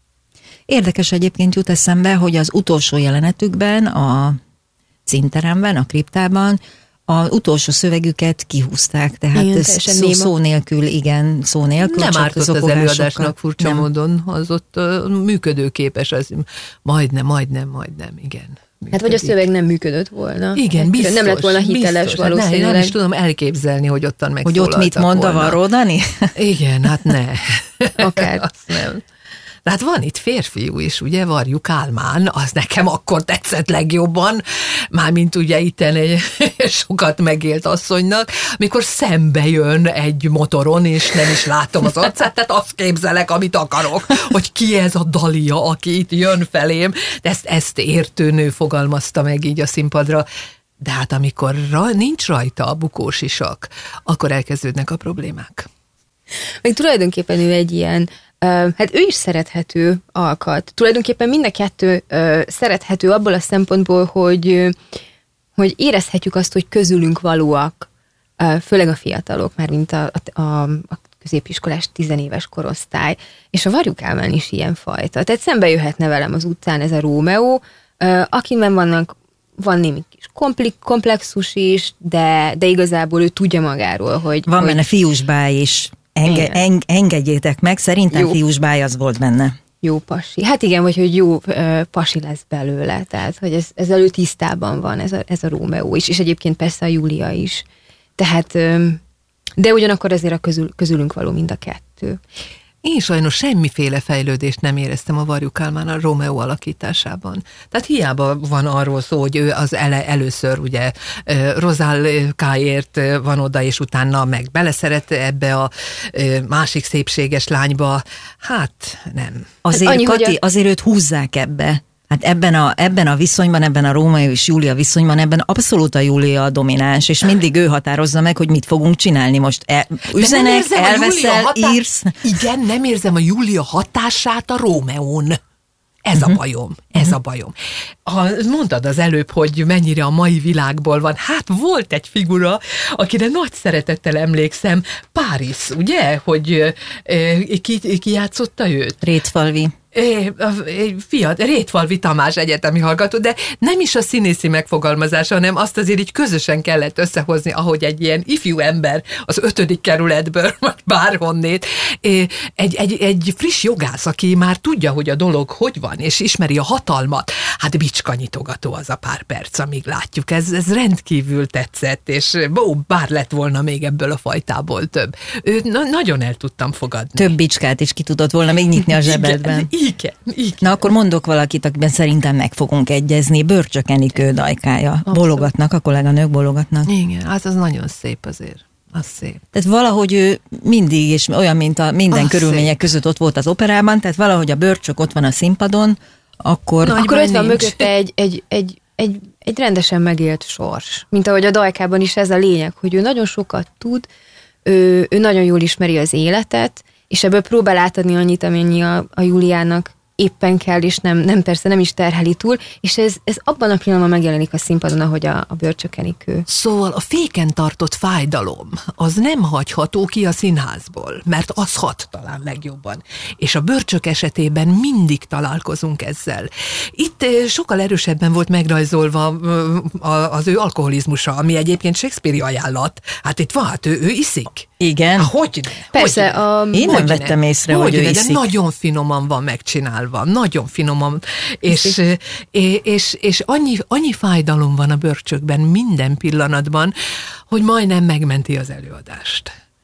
Érdekes egyébként jut eszembe, hogy az utolsó jelenetükben, a címteremben, a kriptában az utolsó szövegüket kihúzták, tehát igen, ez szó, szó nélkül, igen, szó nélkül. Nem ártott az előadásnak furcsa nem. módon, az ott uh, működőképes, az majdnem, majdnem, majdnem, igen. Működik. Hát vagy a szöveg nem működött volna. Igen, biztos. Nem lett volna hiteles biztos, valószínűleg. Hát ne, nem is tudom elképzelni, hogy ottan megszólaltak Hogy ott mit mond a Varró Dani? Igen, hát ne. Akár. Azt nem. De hát van itt férfiú is, ugye, Varjú Kálmán, az nekem akkor tetszett legjobban, mármint ugye itten egy sokat megélt asszonynak, mikor szembe jön egy motoron, és nem is látom az arcát, tehát azt képzelek, amit akarok, hogy ki ez a Dalia, aki itt jön felém, de ezt, ezt értő nő fogalmazta meg így a színpadra, de hát amikor ra, nincs rajta a bukós isak, akkor elkezdődnek a problémák. Meg tulajdonképpen ő egy ilyen hát ő is szerethető alkat. Tulajdonképpen mind a kettő uh, szerethető abból a szempontból, hogy, hogy érezhetjük azt, hogy közülünk valóak, uh, főleg a fiatalok, már mint a, a, a középiskolás tizenéves korosztály. És a Varjú Kálmán is ilyen fajta. Tehát szembe jöhetne velem az utcán ez a Rómeó, uh, akiben vannak, van némi kis komplexus is, de, de igazából ő tudja magáról, hogy... Van hogy, benne fiúsbáj is. Enge, eng, engedjétek meg, szerintem jó. Fiúsbáj az volt benne. Jó pasi. Hát igen, vagy hogy jó uh, pasi lesz belőle, tehát hogy ez, ezzel ő tisztában van, ez a, ez a Rómeó is, és egyébként persze a Júlia is. Tehát, um, de ugyanakkor azért a közül, közülünk való mind a kettő. Én sajnos semmiféle fejlődést nem éreztem a Varjú Kálmán a Rómeó alakításában. Tehát hiába van arról szó, hogy ő az ele, először ugye Rozálkáért van oda, és utána meg beleszeret ebbe a másik szépséges lányba. Hát nem. Azért, hát annyi, Kati, a... azért őt húzzák ebbe. Hát ebben a, ebben a viszonyban, ebben a Rómeó és Júlia viszonyban, ebben abszolút a Júlia a domináns, és mindig ő határozza meg, hogy mit fogunk csinálni most. E, üzenek, elveszel, hatás... írsz. Igen, nem érzem a Júlia hatását a Rómeón. Ez uh-huh. a bajom, ez uh-huh. a bajom. Ha mondtad az előbb, hogy mennyire a mai világból van, hát volt egy figura, akire nagy szeretettel emlékszem, Párizs, ugye, hogy ki, ki játszotta őt? Rétfalvi. É, fiat, Rétfalvi Tamás egyetemi hallgató, de nem is a színészi megfogalmazása, hanem azt azért így közösen kellett összehozni, ahogy egy ilyen ifjú ember az ötödik kerületből, vagy bárhonnét, egy, egy, egy friss jogász, aki már tudja, hogy a dolog hogy van, és ismeri a hatalmat. Hát bicskanyitogató az a pár perc, amíg látjuk. Ez, ez rendkívül tetszett, és ó, bár lett volna még ebből a fajtából több. Őt na, nagyon el tudtam fogadni. Több bicskát is ki tudott volna még nyitni a zsebedben. Igen, igen. Na akkor mondok valakit, akiben szerintem meg fogunk egyezni. Börcsök Enikő dajkája. Abszolút. Bologatnak, a kolléganők bologatnak. Igen, hát az nagyon szép azért. Az szép. Tehát valahogy ő mindig, és olyan, mint a minden az körülmények szép. Között ott volt az operában, tehát valahogy a Börcsök ott van a színpadon, akkor... Nagy akkor ott van mögötte egy, egy, egy, egy, egy rendesen megélt sors. Mint ahogy a dajkában is ez a lényeg, hogy ő nagyon sokat tud, ő, ő nagyon jól ismeri az életet, és ebből próbál átadni annyit, amennyi a, a Júliának éppen kell, és nem, nem persze nem is terheli túl, és ez, ez abban a pillanatban megjelenik a színpadon, ahogy a, a Börcsök Enikő. Szóval a féken tartott fájdalom, az nem hagyható ki a színházból, mert az hat talán legjobban. És a Börcsök esetében mindig találkozunk ezzel. Itt sokkal erősebben volt megrajzolva az ő alkoholizmusa, ami egyébként Shakespeare ajánlat. Hát itt van, hát ő, ő iszik. Igen. Há, hogyne? Persze. A... Én nem vettem észre, hogy, hogy ő iszik. De nagyon finoman van megcsinálva. Nagyon finoman. És, és, és, és annyi, annyi fájdalom van a Börcsökben minden pillanatban, hogy majdnem megmenti az előadást.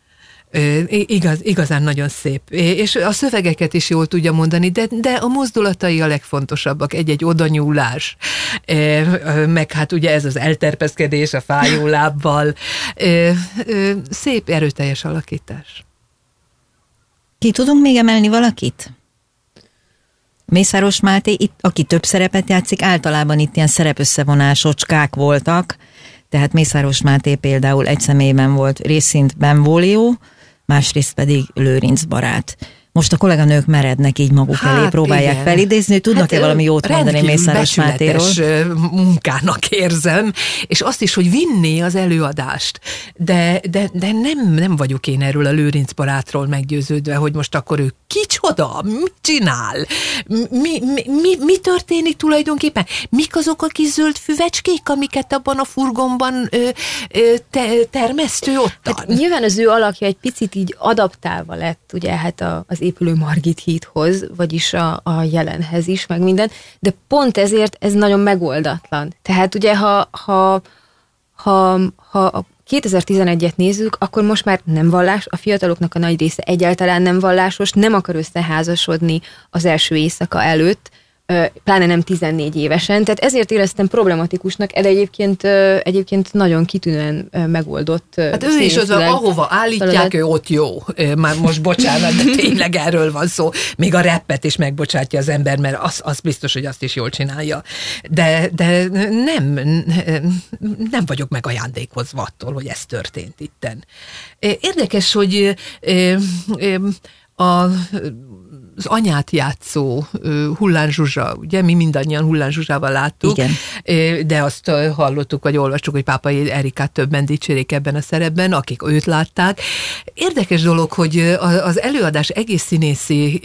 Igaz, igazán nagyon szép. És a szövegeket is jól tudja mondani, de, de a mozdulatai a legfontosabbak, egy-egy odanyúlás, meg hát ugye ez az elterpeszkedés a fájó lábbal. Szép, erőteljes alakítás. Ki tudunk még emelni valakit? Mészáros Máté, itt, aki több szerepet játszik, általában itt ilyen szerepösszevonásocskák voltak, tehát Mészáros Máté például egy személyben volt részint Benvolio, másrészt pedig Lőrinc barát. Most a kolléganők merednek így maguk hát, elé, próbálják igen. felidézni, tudnak-e hát, valami jót mondani Mészáros Mátéról? Munkának érzem, és azt is, hogy vinné az előadást. De, de, de nem, nem vagyok én erről a Lőrinc barátról meggyőződve, hogy most akkor ő kicsoda, mit csinál? Mi, mi, mi, mi történik tulajdonképpen? Mik azok a kis zöld füvecskék, amiket abban a furgonban ö, ö, te, termesztő ottan? Hát, nyilván az ő alakja egy picit így adaptálva lett, ugye, hát a, az épülő Margit hídhoz, vagyis a, a jelenhez is, meg minden, de pont ezért ez nagyon megoldatlan. Tehát ugye, ha, ha, ha, ha a kétezer-tizenegyet nézzük, akkor most már nem vallás, a fiataloknak a nagy része egyáltalán nem vallásos, nem akar összeházasodni az első éjszaka előtt, pláne nem tizennégy évesen, tehát ezért éreztem problematikusnak, de egyébként, egyébként nagyon kitűnően megoldott. Hát ő is az, ahova állítják, feladat. Ő ott jó. Már most bocsánat, de tényleg erről van szó. Még a rappet is megbocsátja az ember, mert az, az biztos, hogy azt is jól csinálja. De, de nem, nem vagyok megajándékozva attól, hogy ez történt itten. Érdekes, hogy a az anyát játszó Hullán Zsuzsa, ugye mi mindannyian Hullán Zsuzsával láttuk, igen. De azt hallottuk, vagy olvastuk, hogy Pápai Erikát többen dicsérik ebben a szerepben, akik őt látták. Érdekes dolog, hogy az előadás egész színészi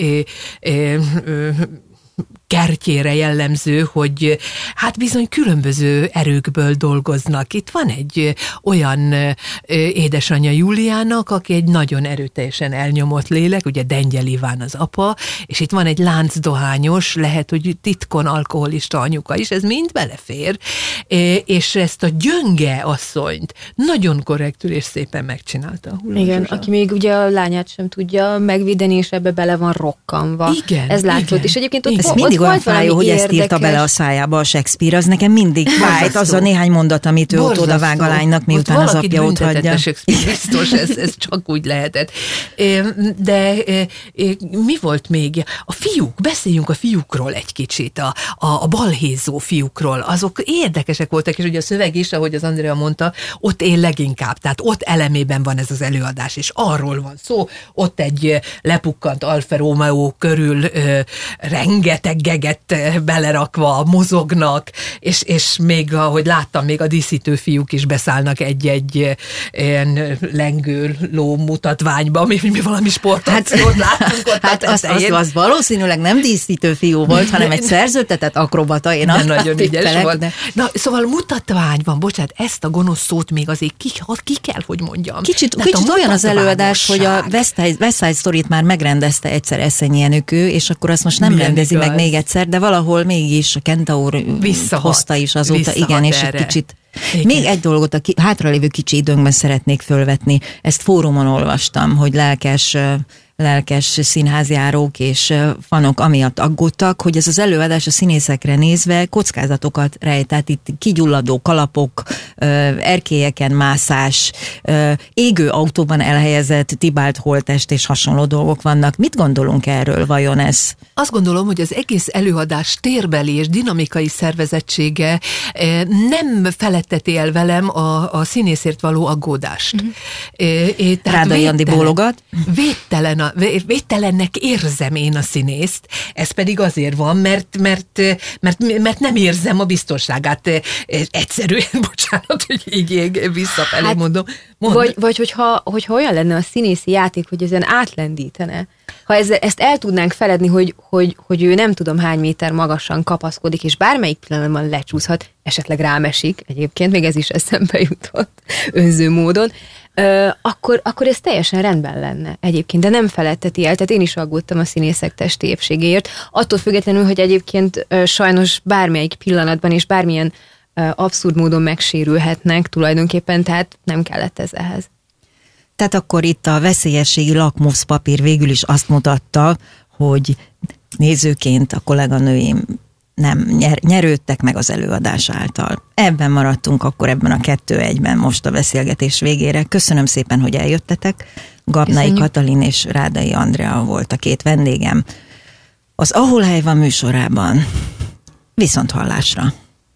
kertjére jellemző, hogy hát bizony különböző erőkből dolgoznak. Itt van egy olyan édesanyja Júliának, aki egy nagyon erőteljesen elnyomott lélek, ugye Dengyel Iván az apa, és itt van egy láncdohányos, lehet, hogy titkon alkoholista anyuka is, ez mind belefér, és ezt a gyönge asszonyt nagyon korrektül és szépen megcsinálta a Hullán Igen, Zsuzsa. Aki még ugye a lányát sem tudja megvédeni, és ebbe bele van rokkanva. Igen, ez látszott, igen, és egyébként ott, ez ott mindig olyan fájó, hogy érdekes. ezt írta bele a szájába a Shakespeare, az nekem mindig fájt, az a néhány mondat, amit ő ott odavág a lánynak, miután az apja ott hagyja. Biztos, ez, ez csak úgy lehetett. De mi volt még? A fiúk, beszéljünk a fiúkról egy kicsit, a, a, a balhézó fiúkról, azok érdekesek voltak, és ugye a szöveg is, ahogy az Andrea mondta, ott él leginkább, tehát ott elemében van ez az előadás, és arról van szó, ott egy lepukkant Alfa Romeo körül ö, rengeteg geget belerakva mozognak, és, és még, ahogy láttam, még a díszítő fiúk is beszállnak egy-egy ilyen lengő ló mutatványba, mi, mi valami sportakciót hát, láttunk ott. Hát az, az, az valószínűleg nem díszítő fiú volt, hanem egy szerződtetett akrobata, én azt nagyon ügyes volt. De... Na, szóval mutatvány van, bocsánat, ezt a gonosz szót még azért ki, ki kell, hogy mondjam. Kicsit, kicsit olyan az előadás, hogy a West Side, West Side Story-t már megrendezte egyszer Eszenyi Jenőkő, és akkor azt most nem Milyen rendezi igaz. meg még egyszer, de valahol mégis a Kentaur hozta is azóta, igen, és erre. Egy kicsit. Igen. Még egy dolgot a ki, hátralévő kicsi időnkben szeretnék fölvetni. Ezt fórumon olvastam, hogy lelkes lelkes színházjárók és fanok amiatt aggódtak, hogy ez az előadás a színészekre nézve kockázatokat rejt, tehát itt kigyulladó kalapok, erkélyeken mászás, égő autóban elhelyezett tibált holttest és hasonló dolgok vannak. Mit gondolunk erről, vajon ez? Azt gondolom, hogy az egész előadás térbeli és dinamikai szervezettsége nem feletteti el velem a, a színészért való aggódást. Mm-hmm. Rádai Andi bólogat. Védtelen a védtelennek érzem én a színészt, ez pedig azért van, mert, mert, mert, mert nem érzem a biztonságát. Egyszerűen, bocsánat, hogy így, így visszafelé hát, mondom. Mondd. Vagy, vagy hogyha, hogyha olyan lenne a színészi játék, hogy ezen átlendítene. Ha ezzel, ezt el tudnánk feledni, hogy, hogy, hogy ő nem tudom hány méter magasan kapaszkodik, és bármelyik pillanatban lecsúszhat, esetleg rám esik, egyébként még ez is eszembe jutott önző módon, Ö, akkor, akkor ez teljesen rendben lenne egyébként, de nem feletteti el, tehát én is aggódtam a színészek testi épségéért, attól függetlenül, hogy egyébként ö, sajnos bármelyik pillanatban és bármilyen ö, abszurd módon megsérülhetnek tulajdonképpen, tehát nem kellett ez ehhez. Tehát akkor itt a veszélyességi lakmuszpapír végül is azt mutatta, hogy nézőként a kolléganőim nem nyer, nyerődtek meg az előadás által. Ebben maradtunk akkor ebben a kettő egyben most a beszélgetés végére. Köszönöm szépen, hogy eljöttetek. Gabnai Köszönjük. Katalin és Rádai Andrea volt a két vendégem. Az Ahol hely van műsorában. Viszont hallásra!